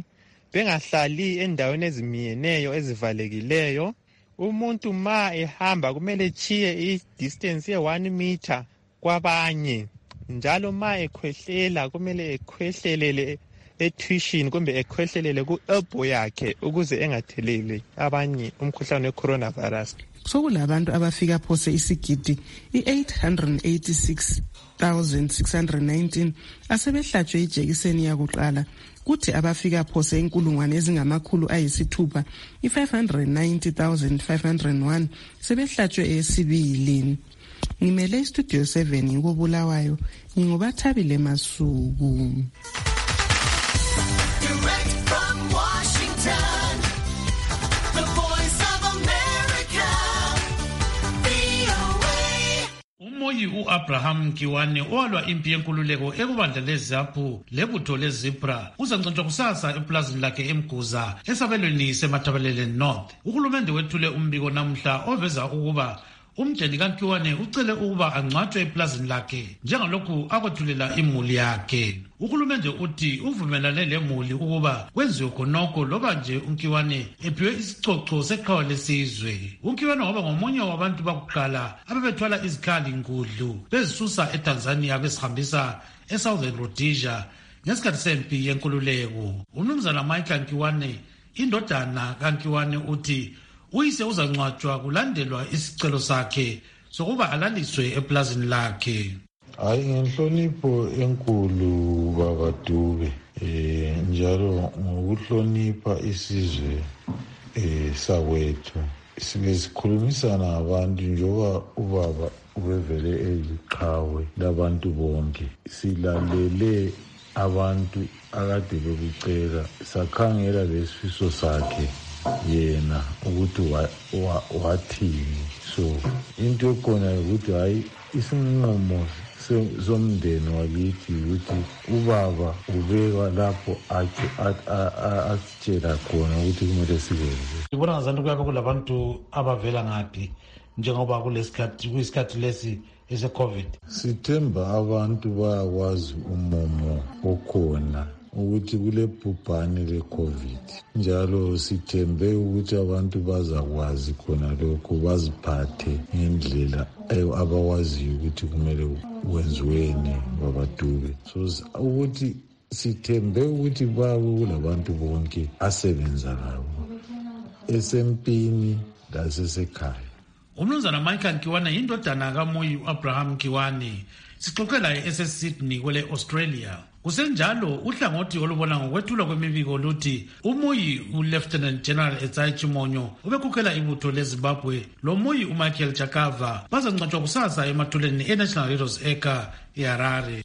bengahlali endaweni ezimiyeneyo ezivalekileyo. Umuntu ma ehamba kumele echiye i-distance ye-1 meter kwabanye. Njalo ma ekhwehlela kumele ekhwehlelele etuition kumbe ekhwehlelele ku-elbow yakhe ukuze engatheleli abanye umkhuhlane we-coronavirus. Sokulabantu abafika phose isigidi i-886,619 asebehlatshwe ijekiseni yakuqala, kuthi abafika phose inkulungwane ezingama600 i-590,501 sebehlatshwe eyesibili. Ngimele istudio 7 ngikubulawayo, ngingubathabile Masuku. Umoyi u-Abraham Mkiwane owalwa impi yenkululeko ekubandla leZAPU lebutho leZebra uzancotshwa kusasa eplazini lakhe eMguza esabelweni seMathabelele North. Uhulumende wethule umbiko namhla oveza ukuba umdeni kaMkiwane ucele ukuba angcwatshwe eplazini lakhe njengalokhu akwethulela imuli yakhe. Uhulumende uthi uvumelane lemuli ukuba kwenziwe khonokho loba nje uMkiwane ephiwe isicoco seqhawe lesizwe. uMkiwane waba ngomunye wabantu bakuqala ababethwala izikhali ngudlu bezisusa eTanzania besihambisa eSouthern Rhodesia ngesikhathi sempi yenkululeko. Umnumzana Michael Mkiwane, indodana kaMkiwane, uthi uyise uzangcwatshwa kulandelwa isicelo sakhe sokuba alaliswe eplazini lakhe. Hayi, ngenhlonipho enkulu bakaDube, njalo ngokuhlonipha isizwe sakwethu sibe sikhulumisana abantu njengoba ubaba ubevele eliqhawe labantu bonke. Silalele abantu akade bekucela, sakhangela lesifiso sakhe yena ukuthi wathini. So into ekhona ukuthi hayi isinqumo somndeni wakithi ukuthi ubaba ubeka lapho asitshela khona ukuthi kumele sikwenze. Ngibona ngazanti kuyake kulabantu abavela ngaphi njengoba kuyisikhathi lesi ese-COVID? Sithemba abantu bayakwazi umumo okhona ukuthi kule bhubhane le-COVID, njalo sithembe ukuthi abantu bazakwazi khona lokho, baziphathe ngendlela abawaziyo ukuthi kumele kwenziweni babaDube. So ukuthi sithembe ukuthi kulabantu bonke asebenza labo esempini lasesekhaya. Umnumzana Michael Mkiwane yindodana kaMoyi u-Abraham Mkiwane. Sixoxe laye ese-Sydney kwele Australia. Kusenjalo uhlangothi olubona ngokwethulwa kwemibiko luthi uMoyi uLieutenant General Etsai Chimonyo ubekhokhela ibutho leZimbabwe lo Moyi uMichael Chakava bazangcwatshwa kusasa emathuleni eNational Heroes Acre eHarare.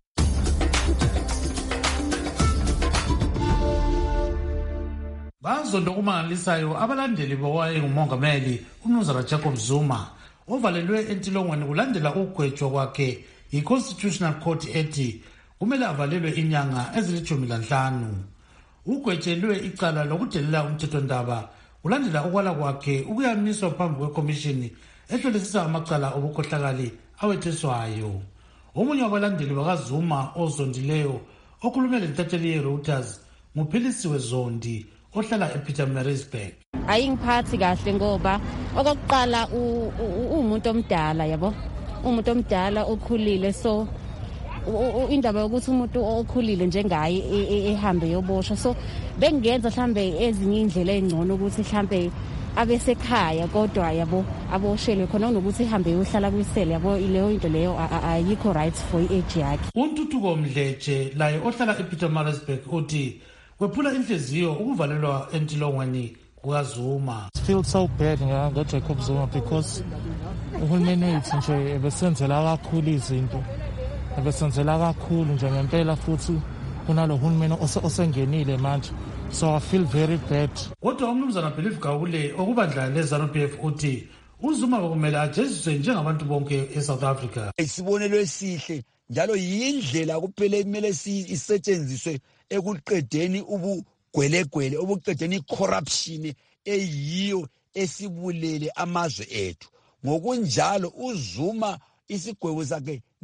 Bazondo kumangalisayo abalandeli bawaye ngumongameli uMnumzana Jacob Zuma ovalelwe entilongweni kulandela ukugwetshwa kwakhe yi-Constitutional Court ethi kumele avalelwe inyanga ezili-15. Ugwetshelwe icala lokudelela umthethondaba kulandela ukwala kwakhe ukuyamiswa phambi kwekomishini ehlolisisa amacala obukhohlakali awetheswayo. Omunye wabalandeli bakaZuma ozondileyo okhulume lentatsheli ye-Reuters nguPhilisiwe Zondi ohlala ePietermaritzburg. Ayingiphathi kahle ngoba okokuqala umuntu omdala, yabo, umuntu omdala okhulile, so indaba yokuthi umuntu okhulile njengaye ehambe yoboshwa, so bengenza mhlambe ezinye indlela ezingcono ukuthi mhlambe abesekhaya kodwa yabo aboshelwe khona kunokuthi ihambe yohlala kwisele, yabo. Leyo into leyo ayikho right for i-age yakhe. uNtuthuko Mdletshe laye ohlala ePietermaritzburg uthi kwephula inhliziyo ukuvalelwa entilongweni kukaZuma. I feel so bad ngaJacob Zuma because uhulumeni wethu nje ebesenzela kakhulu izinto, ebesenzela kakhulu nje ngempela, futhi kunalo hulumeni osengenile manje, so I feel very bad. Kodwa umnumzana Believe Gawule okubandla leZANU-PF uthi uZuma bekumele ajeziswe njengabantu bonke eSouth Africa. Isibonelo esihle njalo yindlela kuphela kumele isetshenziswe ekuqedeni ubugwelegwele, obuqedeni corruption eyiyo esibulele amazwe ethu. Ngokunjalo uZuma isigwebo sakhe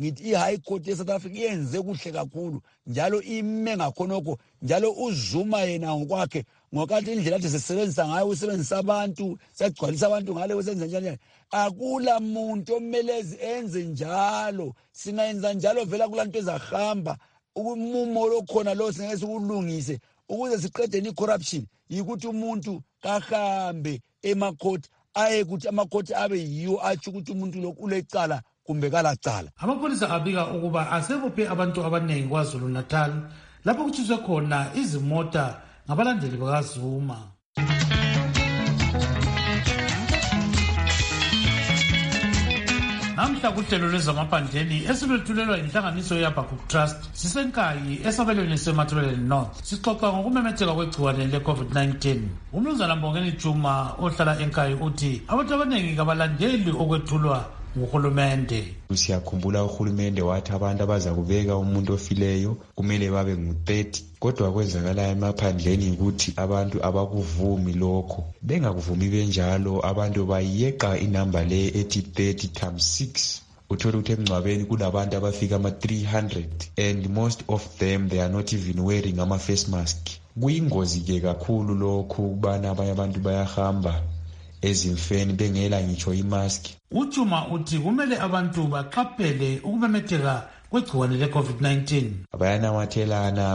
ngithi i-high court ye-South Africa iyenze kuhle kakhulu njalo ime ngakhonokho njalo uzuma yena ngokwakhe ngokathi indlela athi sisebenzisa ngayo usebenzisa abantu sagcwalisa abantu ngale usenza njalo akula muntu omele enze njalo singayenza njalo vela kulanto ezahamba umumo lokhona lo singeke sikulungise ukuze siqedeni i-corruption yikuthi umuntu kahambe emakhoti aye ukuthi amakhoti abe yiwo atsho ukuthi umuntu lokhu ulecala kumbe kalacala. Amapolisa abika ukuba asebophe abantu abaningi kwaZulu Natal lapho kutshiswe khona izimota ngabalandeli bakaZuma. Namhla kuhlelo lwezamaphandleni esilwethulelwa inhlanganiso yeAbacus Trust sisenkayi esabelweni seMatabeleland North sixoxa ngokumemetheka kwegciwane le-COVID-19. Umnumzana Mbongeni Juma ohlala enkayi uthi abantu abaningi kabalandeli okwethulwa nguhulumende. Siyakhumbula uhulumende wathi abantu abaza kubeka umuntu ofileyo kumele babe ngu-30 kodwa kwenzakala emaphandleni ukuthi abantu abakuvumi lokho. Bengakuvumi benjalo abantu bayeqa inamba le ethi 30 times 6. Uthola ukuthi emngcwabeni kulabantu abafika ama-300 and most of them they are not even wearing ama-face mask. Kuyingozi-ke kakhulu lokhu ukubana abanye abantu bayahamba ezimfeni bengela ngitsho imask. Ujuma uthi kumele abantu baqaphele ukumemetheka kwegciwane le-COVID-19. Bayanamathelana,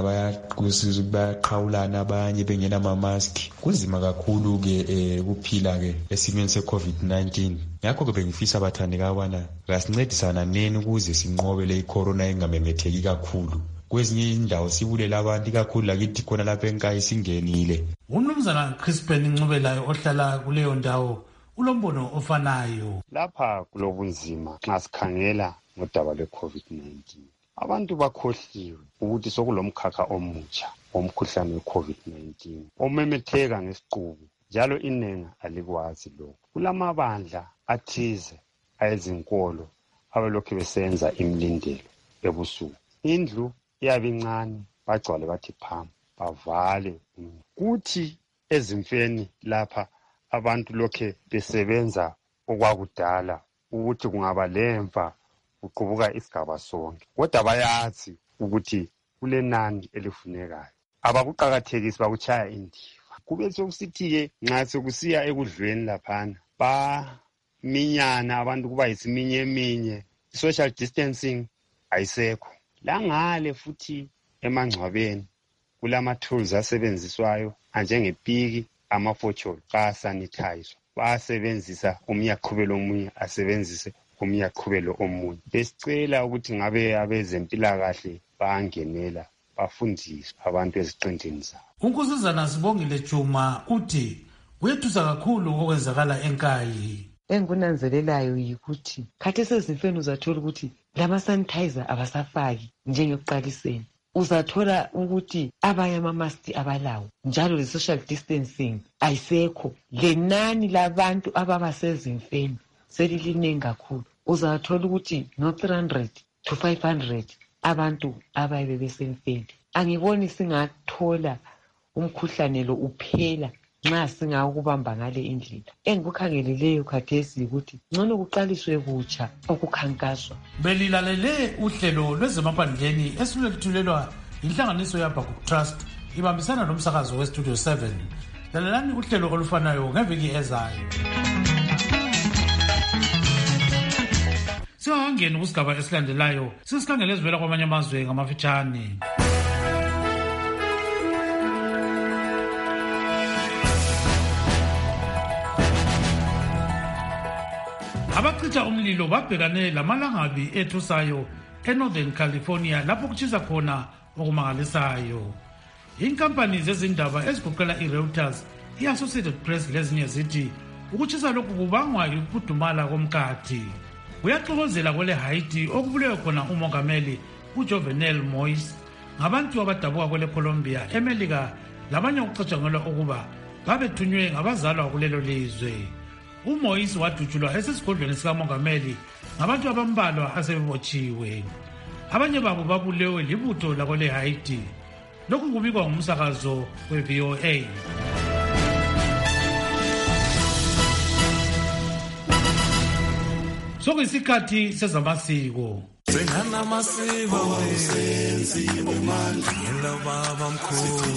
bayaqhawulana abanye bengena ama-mask. Kunzima kakhulu-ke ukuphila-ke esimeni se-COVID-19. Ngakho-ke bengifisa abathandekayo ukubana kasincedisana neni ukuze sinqobe le corona ingamemetheki kakhulu. Kwezinye indawo sibulela abantu kakhulu lakithi khona lapha enkayi singenile. Umnumzana Crispin Ncubelayo ohlala kuleyo ndawo ulombono ofanayo. Lapha kulobunzima nxa sikhangela ngodaba lwe-COVID-19. Abantu bakhohliwe ukuthi sokulomkhakha omutsha omkhuhlane we-COVID-19 omemetheka ngesiqubu njalo inenga alikwazi lokho. Kulamabandla athize ayezinkolo abelokhu besenza imilindelo ebusuku. Indlu iyabe incane bagcwale bathi phamu bavale. Kuthi ezimfeni lapha abantu lokhe besebenza okwakudala ukuthi kungaba lemva kuqubuka isigaba sonke. Kodwa bayazi ukuthi kulenani elifunekayo. Abakuqakathekisi bakuchaya indiva. Kube sokusithi-ke nxa sekusiya ekudlweni laphana baminyana abantu kuba yisiminye eminye. Social distancing ayisekho. Langale futhi emangcwabeni kulama-tools asebenziswayo anjengepiki, amafotsholo basanitayizwa. Basebenzisa omunye aqhubele omunye asebenzise omunye aqhubele omunye. Besicela ukuthi ngabe abezempilakahle bangenela bafundise abantu eziqintini zabo. Unkosazana Sibongile Juma uthi kuyethusa kakhulu okwenzakala enkayi. Engikunanzelelayo yikuthi khathesi ezimfeni uzathola ukuthi lama-sanitizer abasafaki njengekuqaliseni. Uzathola ukuthi abanye ama-mask abalawo njalo le-social distancing ayisekho. Lenani labantu ababasezimfeni selilinengi kakhulu. Uzathola ukuthi no-300 to 500 abantu ababe besemfeni. Angiboni singathola umkhuhlane lo uphela nxa singawukubamba ngale indlela. Engikukhangeleleyo khathesi ukuthi ngcono kuqaliswe kutsha okukhankaswa. Belilalele uhlelo lwezemaphandleni esilwethulelwa inhlanganiso yeAbacus Trust ibambisana nomsakazo weStudio 7. Lalelani uhlelo olufanayo ngeviki ezayo. Singangeni kusigaba esilandelayo sisikhangele ezivela kwamanye amazwe ngamafitshane. Abacitsha umlilo babhekane lamalangabi ethusayo eNorthern California lapho kutshisa khona okumangalisayo. Inkampani zezindaba ezigoqela iReuters, iAssociated Press lezinye zithi ukutshisa lokhu kubangwa yikudumala komkhathi. Kuyaxokozela kwele Haiti okubulewe khona umongameli uJovenel Moise ngabantu abadabuka kwele Colombia, eMelika labanye ukucatshangelwa ukuba babethunywe ngabazalwa kulelo lizwe. uMoise wadutshulwa esesigodlweni sikamongameli ngabantu abambalwa asebebotshiwe. Abanye babo babulewe libutho lakwele Haiti. Lokhu kubikwa ngumsakazo we-VOA. Sokuyisikhathi sezamasiko. Sengana masiba senziwe manje ngelo baba mkhulu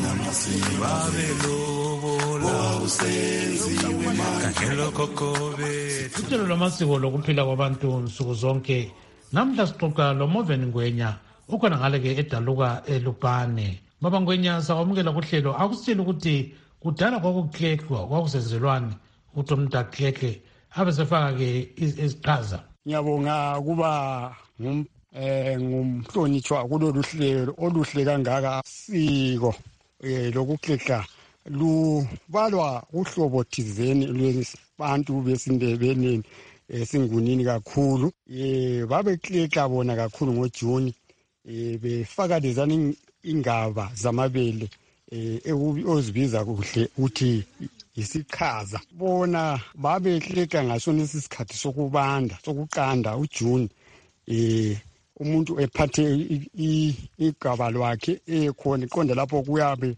babelobola senziwe manje ngelo kokobe. Uhlelo lwamasiko lokuphila kwabantu nsuku zonke. Namhla sixoxa loMoven Ngwenya ukhona ngale ke edaluka eLupane. Baba Ngwenya sawamukela kuhlelo. Akusitshela ukuthi kudala kwakuklekwa kwakusenzelwani ukuthi umuntu akleke abe sefaka ke iziqhaza. Ngiyabonga kuba ngumhlonitshwa kulolu hlelo oluhle kangaka siko lokuklekla lubalwa uhlobo thizeni lwabantu besindebeleni esingunini kakhulu babeklekla bona kakhulu ngoJuni befaka lezani ingaba zamabele ozibiza kuhle uthi isikhaza bona babekleka ngasona isikhathi sokuqanda uJuni umuntu ephathe igaba lwakhe ekhona iqonda lapho kuyabe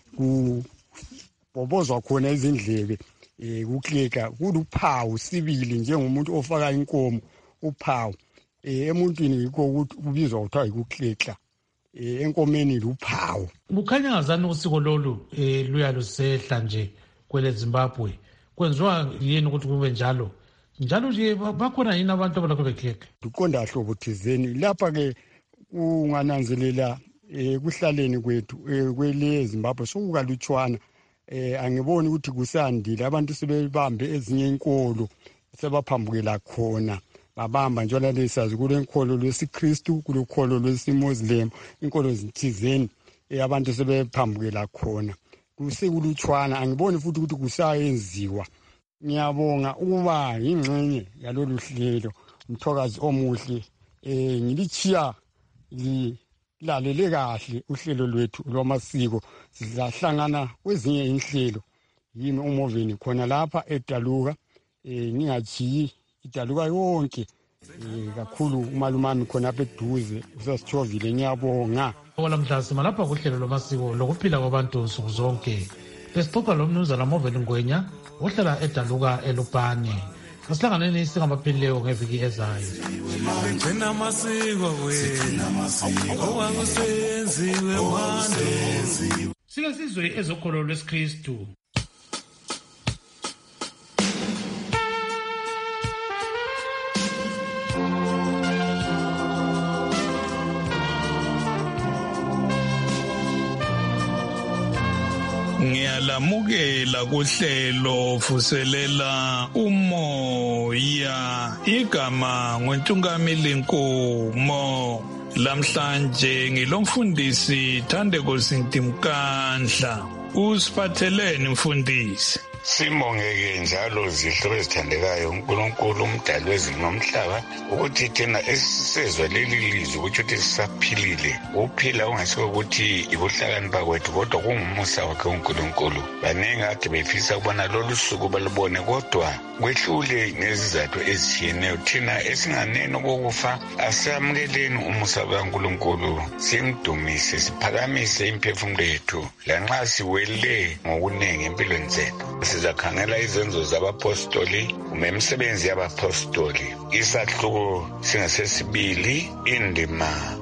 kubobozwa khona izindlebe kukleka kuluphawu sibili njengomuntu ofaka inkomo uphawu emuntwini yikho ukuthi kubizwa kuthiwa ikuklekla enkomeni luphawu. Kukhanya ngazani usiko lolu luyalusehla nje kwele Zimbabwe kwenziwa yini ukuthi kube njalo nje bakhona yini abantu abalakho bekleka? Duqonda hlobo thizeni lapha ke ungananzelela kuhlaleni kwethu kwele Zimbabwe sokukalutshwana angiboni ukuthi kusandile abantu sebebambe ezinye inkolo sebaphambukela khona babamba njalo lesazi kulenkolo lwesiKristu kulenkolo lwesiMuslim inkolo zithizeni abantu sebephambukela khona kusekulutshwana angiboni futhi ukuthi kusayenziwa. Ngiyabonga ukuba ingxenye yalolu hlelo umthokazi omuhle ngilichiya lilalele kahle uhlelo lwethu lwamasiko sizahlangana kwezinye inhlelo yimi uMoven khona lapha edaluka ningachiyi idaluka yonke kakhulu umalumami khona apha eduze usasithovile. Ngiyabonga olamhla simalapha kuhlelo lwamasiko lokuphila kwabantu nsuku zonke. Besixoxa lo mnumzana Moven Ngwenya ohlala edaluka eLupane. Asihlanganeni singabaphilileyo ngeviki ezayo. Sigcina amasiko wethu okwakusenziwe manje. Sike sizwe ezokholo lwesiKristu. Ngiyalamukela kuhlelo vuselela umoya igama ngoNtungamili Nkomo. Lamhlanje ngilomfundisi Thandeko Sintimkandla. Usiphatheleni mfundisi? Sibongeke njalo zihlobo ezithandekayo uNkulunkulu umdali wezulu nomhlaba ukuthi thina esizwe leli lizwi ukuthi sisaphilile uphila ungasho ukuthi ibuhlakanipha kwethu kodwa kungumusa wakhe uNkulunkulu. Baningi ade befisa ukubona lolu suku balubone kodwa kwehlule ngezizathu ezitshiyeneyo. Thina esinganeni kokufa asamukeleni umusa kaNkulunkulu simdumise siphakamise imphefumulo yethu lanxa siwele ngokunengi empilweni zethu. Sizakhangela izenzo zabapostoli umemisebenzi yabapostoli isahluko singasesibili indima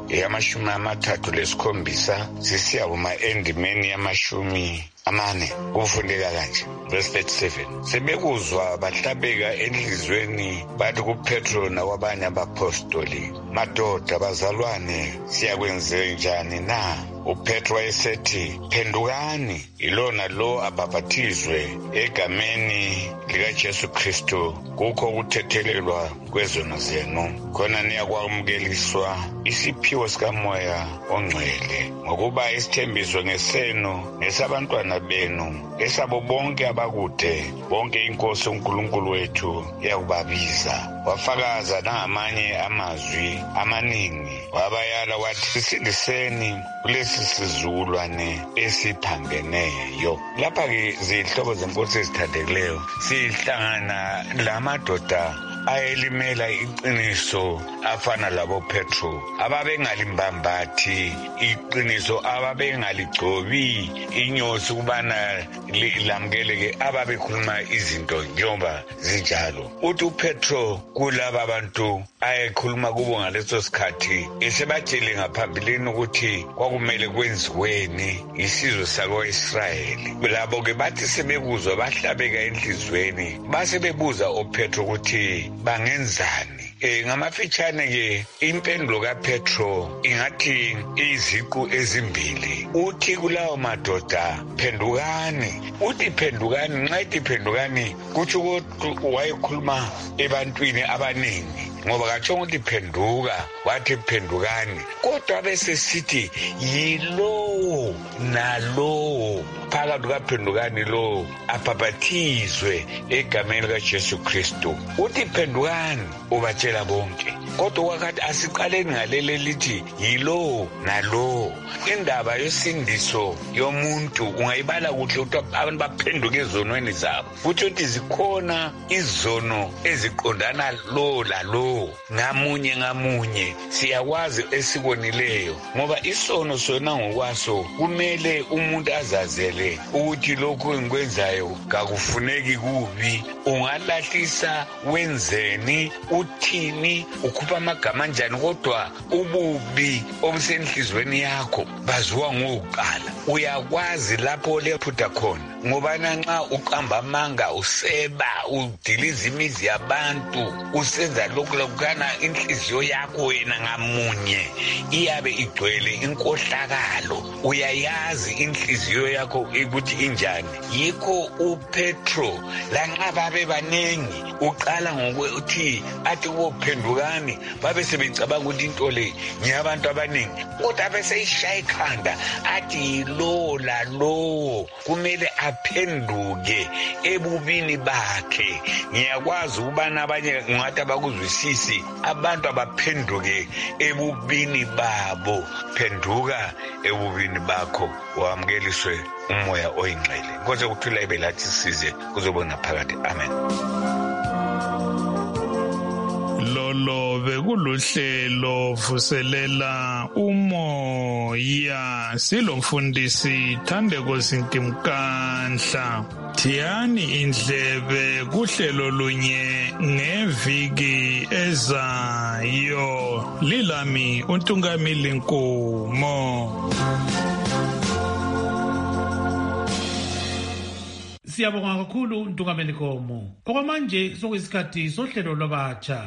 yama-37 sisiya kuma endimeni yama-40 kufundeka kanje verse 37 sebekuzwa bahlabeka enhlizweni bathi kuPetro nakwabanye abapostoli madoda bazalwane siyakwenze njani na? uPetro wayesethi phendukani ilona lo abhaphathizwe egameni likaJesu Kristu kukho ukuthethelelwa kwezono zenu khona niyakwamukeliswa isiphiwo sikamoya ongcwele ngokuba isithembiso ngesenu nesabantwana benu esabo bonke abakude bonke inkosi uNkulunkulu wethu yakubabiza wafakaza nangamanye amazwi amaningi wabayala wathi sisindiseni kulesi sizukulwane esiphambeneyo. Lapha ke zihlobo zenkosi ezithandekileyo sihlangana lamadoda ayelimela iqiniso afana labo Petro, ababengalimbambathi iqiniso, ababengaligcobi inyosi kubana lamkeleke, ababekhuluma izinto njengoba zinjalo. Uthi uPetro kulaba abantu ayekhuluma kubo ngaleso sikhathi esebatshele ngaphambilini ukuthi kwakumele kwenziweni isizwe sako-Israyeli. Labo ke bathi sebekuzwa bahlabeka enhlizweni, base bebuza uPetro ukuthi bangenzani. Ngamafitshane ke impendulo kaPetro ingathi iziqu ezimbili. Uthi kulawo madoda phendukani, uthi phendukani, nxa ethi phendukani kutsho ukuthi wayekhuluma ebantwini abaningi, ngoba katshongo ukuthi phenduka, wathi phendukani, kodwa bese sithi yilo nalo phakathi kaphendukani lo aphapathizwe egameni kaJesu Kristu. Uthi phendukani ubatshela bonke, kodwa wakathi asiqaleni ngaleli lithi yilo nalo. Indaba yosindiso yomuntu ungayibala kuhle ukuthi abantu baphenduke ezonweni zabo, futhi ukuthi zikhona izono eziqondana lo lalo ngamunye ngamunye. Siyakwazi esikonileyo, ngoba isono sona ngokwaso kumele umuntu azazele ukuthi lokhu engikwenzayo kakufuneki kubi. Ungalahlisa wenzeni, uthini, ukhupha amagama njani, kodwa ububi obusenhlizweni yakho baziwa ngokuqala. Uyakwazi lapho lephutha khona, ngoba nxa uqamba amanga, useba, udiliza imizi yabantu, usenza lokhu lokana, inhliziyo yakho wena ngamunye iyabe igcwele inkohlakalo. Uyayazi inhliziyo yakho ukuthi injani. Yikho uPetro lanxa babe banengi uqala ngokuthi athi kuphendukani, babe sebecabanga ukuthi into le ngiyabantu abaningi, kodwa bese ishaya ikhanda athi lo lalo kumele aphenduke ebubini bakhe. Ngiyakwazi ukubana abanye ngathi abakuzwisisi, abantu abaphenduke ebubini babo. Phenduka ebubini bakho wamkeliswe umoya oyingcwele. Nkonzo ukuthula ibe lathi size kuzobona phakathi. Amen. Lolo bekuluhlelo vuselela umoya, silomfundisi Thandeko Sintimkanhla. Thiyani indlebe kuhlelo lunye ngeviki ezayo. Lilami uNtungamili Nkomo. Siyabonga kakhulu uNtungameli Nkomo. Okwamanje sokuyisikhathi sohlelo lwabatsha.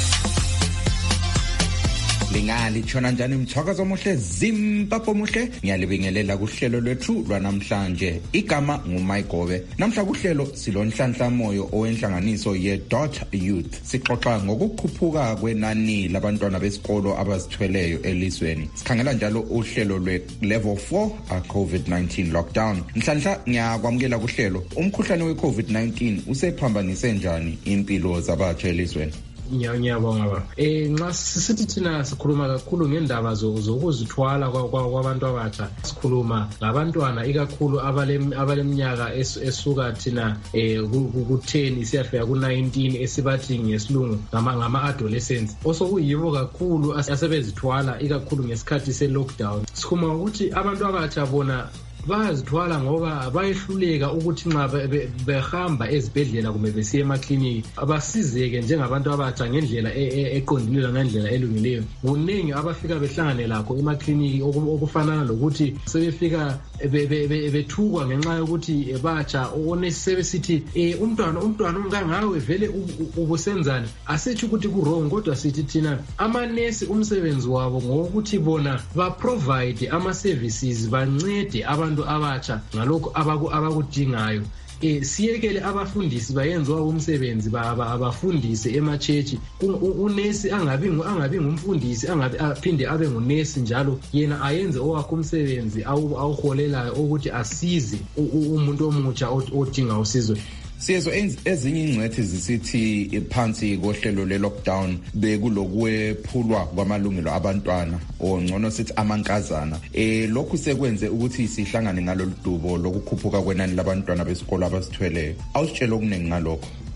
Lingali tshona njani mthwakazo omuhle, Zimbabwe omuhle, ngiyalibingelela kuhlelo lwethu lwanamhlanje. Igama nguMayigobe. Namhla kuhlelo silonhlanhla moyo owenhlanganiso ye.youth. Sixoxa ngokukhuphuka kwenani labantwana besikolo abazithweleyo elizweni. Sikhangela njalo uhlelo lwe-level 4 COVID-19 lockdown. Nhlanhla ngiyakwamukela kuhlelo. Umkhuhlane we-COVID-19 usephambanise njani impilo zabatsha elizweni? Ngiyabonga baba. Nxa sisithi thina sikhuluma kakhulu ngendaba zokuzithwala kwabantu abatsha, sikhuluma ngabantwana ikakhulu abaleminyaka esuka thina ku-10 isiyafika ku-19 esibathi ngesilungu ngama-adolescents, osokuyibo kakhulu asebezithwala ikakhulu ngesikhathi se-lockdown. Sikhuluma ukuthi abantu abatsha bona bayazithwala ngoba bayehluleka ukuthi nxa behamba ezibhedlela kumbe besiya emakliniki abasizeke njengabantu abatsha ngendlela eqondileyo ngendlela elungileyo. Kuningi abafika behlangane lakho emakliniki okufanana lokuthi sebefika bethukwa ngenxa yokuthi batsha, onesi sebesithi umntwana ungangawe vele ubusenzani. Asitsho ukuthi ku-wrong, kodwa sithi thina amanesi umsebenzi wabo ngokuthi bona ba-provide ama-services, bancede abantu abatsha ngalokho abakudingayo. Siyekele abafundisi bayenze wabo umsebenzi, abafundise emachechi. Unesi angabi ngumfundisi, aphinde abe ngunesi njalo, yena ayenze owakho umsebenzi awuholelayo ukuthi asize umuntu omutsha odinga usizo. Siyezo ezinye ingcwethi zisithi phansi kohlelo le-lockdown bekulokuwephulwa kwamalungelo abantwana, ongcono sithi amankazana. Lokhu sekwenze ukuthi sihlangane ngalolu dubo lokukhuphuka kwenani labantwana besikolo abazithweleyo. Awusitshela okuningi ngalokho.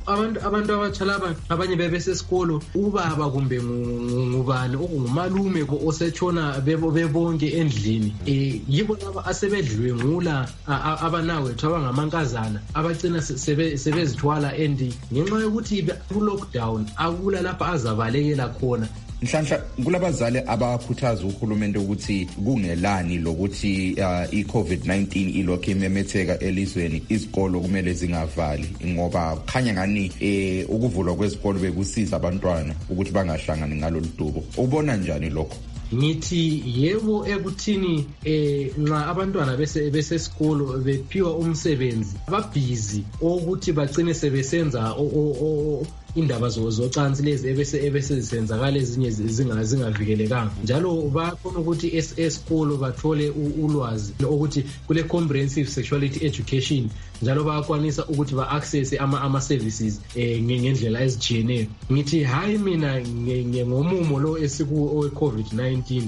abantu abatsha abanye bebesesikolo ubaba kumbe ngubani okungumalume osetshona bebonke endlini yibo laba asebedliwe ngula abanawethu abangamankazana abagcina sebezithwala endi ngenxa yokuthi ku-lockdown akula lapha azabalekela khona. Nhlanhla kulabazali abakhuthaza uhulumende ukuthi kungelani lokuthi i-COVID-19 ilokhu imemetheka elizweni izikolo kumele zingavali ngoba kukhanya ngani ukuvulwa kwezikolo bekusiza abantwana ukuthi bangahlangani ngalolu dubo. Ubona njani lokho? Ngithi yebo ekuthini nxa abantwana besesikolo bephiwa umsebenzi babhizi ukuthi bagcine sebesenza indaba zocansi lezi ebesezisenzakala ezinye zingavikelekanga njalo bakhona ukuthi esikolo bathole ulwazi ukuthi kule comprehensive sexuality education njalo bayakwanisa ukuthi ba-access ama-services ngendlela ezijiyeneyo. Ngithi hayi mina ngomumo lo owe-COVID-19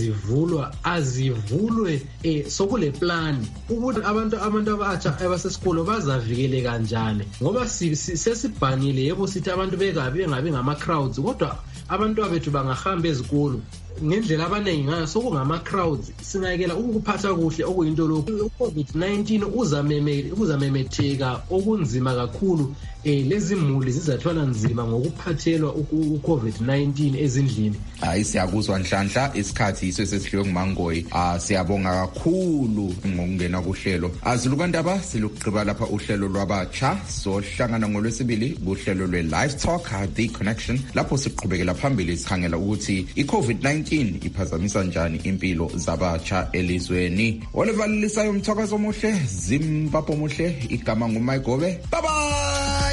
azivulwe sokule plan ukuthi abantu abatsha abasesikolo bazavikeleka kanjani ngoba sesibhanile yebo sithi abantu bengabi ngama-crowds kodwa abantu abethu bangahamba ezikolo ngendlela abaningi ngayo sokungama-crowds singayekela ukuphatha kuhle okuyinto lokhu u-COVID-19 uzamemetheka okunzima kakhulu lezi muli zizathwala nzima ngokuphathelwa u-COVID-19 ezindlini. Hayi siyakuzwa Nhlanhla isikhathi yiso sesihliwe nguMangoyi. Siyabonga kakhulu ngokungena kuhlelo. Azilukandaba silugqiba lapha uhlelo lwabatsha sohlangana ngolwesibili kuhlelo lwe-Live Talk The Connection lapho siqhubekela phambili sikhangela ukuthi i-COVID-19 iphazamisa njani impilo zabatsha elizweni. Olevalisayo umthakazo omuhle Zimbabwe omuhle igama nguMayigobe. Bye bye.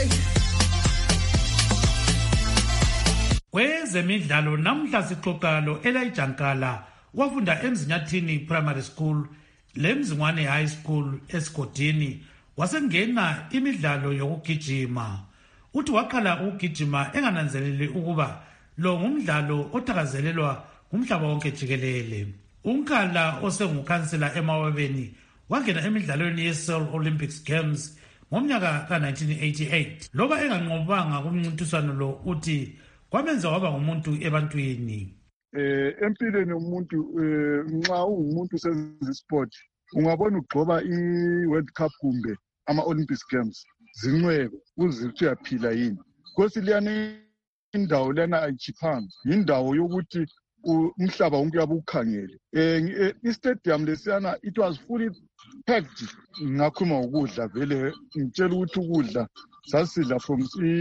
Kwezemidlalo namhla sixoxa lo-Elijah Nkala wafunda eMzinyathini Primary School leMzingwane High School esigodini wasengena imidlalo yokugijima. Uthi waqala ukugijima engananzeleli ukuba lo ngumdlalo othakazelelwa ngumhlaba wonke jikelele. Unkala osengukhansela eMawabeni wangena emidlalweni ye-Seoul Olympics Games ngomnyaka ka-1988 loba enganqobanga kumncintiswano lo uthi kwamenza waba ngumuntu ebantwini. Empilweni umuntu nxa ungumuntu usenza isport ungabona ugcoba i-World Cup kumbe ama-Olympics Games zinqwebe uze uthi uyaphila yini because liyana indawo lana ayichiphanga indawo yokuthi umhlaba wonke uyabe ukhangele. I-stadium lesiyana it was fully packed. Ngakhuluma ukudla vele ngitshela ukuthi ukudla sasidla from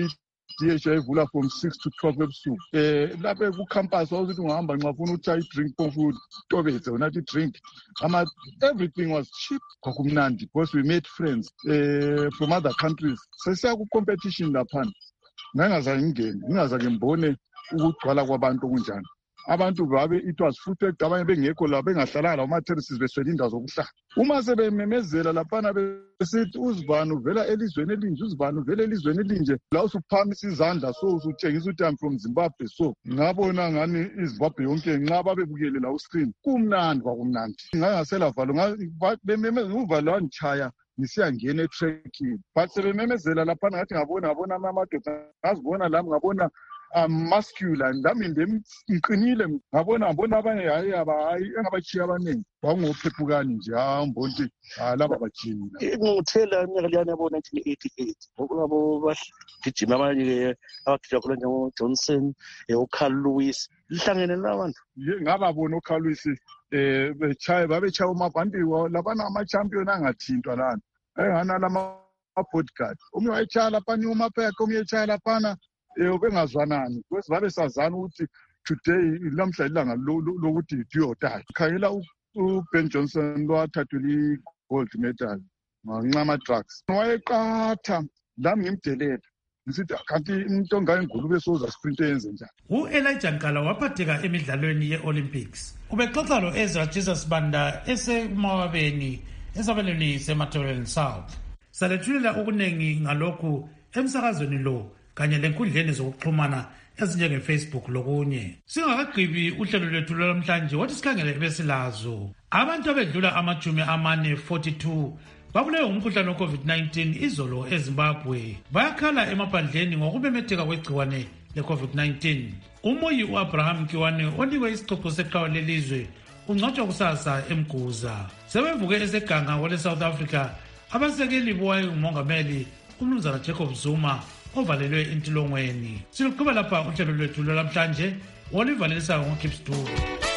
DHA ivula from 6 to 12 ebusuku. Lapha ku-campus wawukuthi ungahamba nxa ufuna ukuthi i-drink phofu tobetse unathi drink. Everything was cheap. Kwakumnandi because we made friends from other countries. Sesiya ku-competition laphana. Ngangazake ngibone ukugcwala kwabantu okunjani. Abantu babe it was food fact abanye bengekho la bengahlalanga lawo ma-terraces beswela indawo zokuhlala. Uma sebememezela laphana besithi uzibani uvela elizweni elinje uzibani uvela elizweni elinje la usuphamisa izandla so usutshengisa ukuthi I'm from Zimbabwe so ngabona ngani iZimbabwe yonke nxa babebukele la uscreen kumnandi kwakumnandi. Ngangasela valo bememeza uvalo wangitshaya ngisiyangena etrekking but sebememezela laphana ngathi ngabona amadoda ngazibona lami ngabona muscular ndami ngiqinile ngabona abanye hayi engabachiya abaningi bangophepukani nje mbonti laba bajimile. Ngithela iminyaka liyana yabo 1988 ngokubo bagijima abanye abagijima khona njengoJohnson uCarl Lewis lihlangene labantu ngababona uCarl Lewis babechaya umabhandi labana ama-champion angathintwa lana engana lama-bodyguard omunye wayechaya laphana umapheka omunye echaya laphana bengazwanani because babesazana ukuthi today lamhla ilanga lokuthi do or die. Khangela uBen Johnson lowathathela i-gold medal ngenxa ama-drugs wayeqatha lami ngimdelela ngisithi kanti into ngayengulube soza sprint eyenze njani. U-Elijah Nkala waphatheka emidlalweni ye-Olympics. Ubexoxa lo-Ezra Jesus Banda esemawabeni esabelweni seMatabeleland South. Salethulela okuningi ngalokhu emsakazweni lo kanye lenkundleni zokuxhumana ezinjenge-Facebook lokunye. Singakagqibi uhlelo lwethu lwamhlanje wathi sikhangele ebesilazo. Abantu abedlula 42 babulewe ngumkhuhlane we-COVID-19 izolo eZimbabwe bayakhala emaphandleni ngokumemetheka kwegciwane le-COVID-19. Umoyi u-Abraham Kiwane onikwe isicoco seqhawe lelizwe ungcwatshwa kusasa eMguza. Sebevuke eseganga kwele South Africa abasekeli bowayo umongameli uMnumzana Jacob Zuma ovalelwe entilongweni. Siluqhuba lapha uhlelo lwethu lwalamhlanje olivalelisayo ngoKips Dube.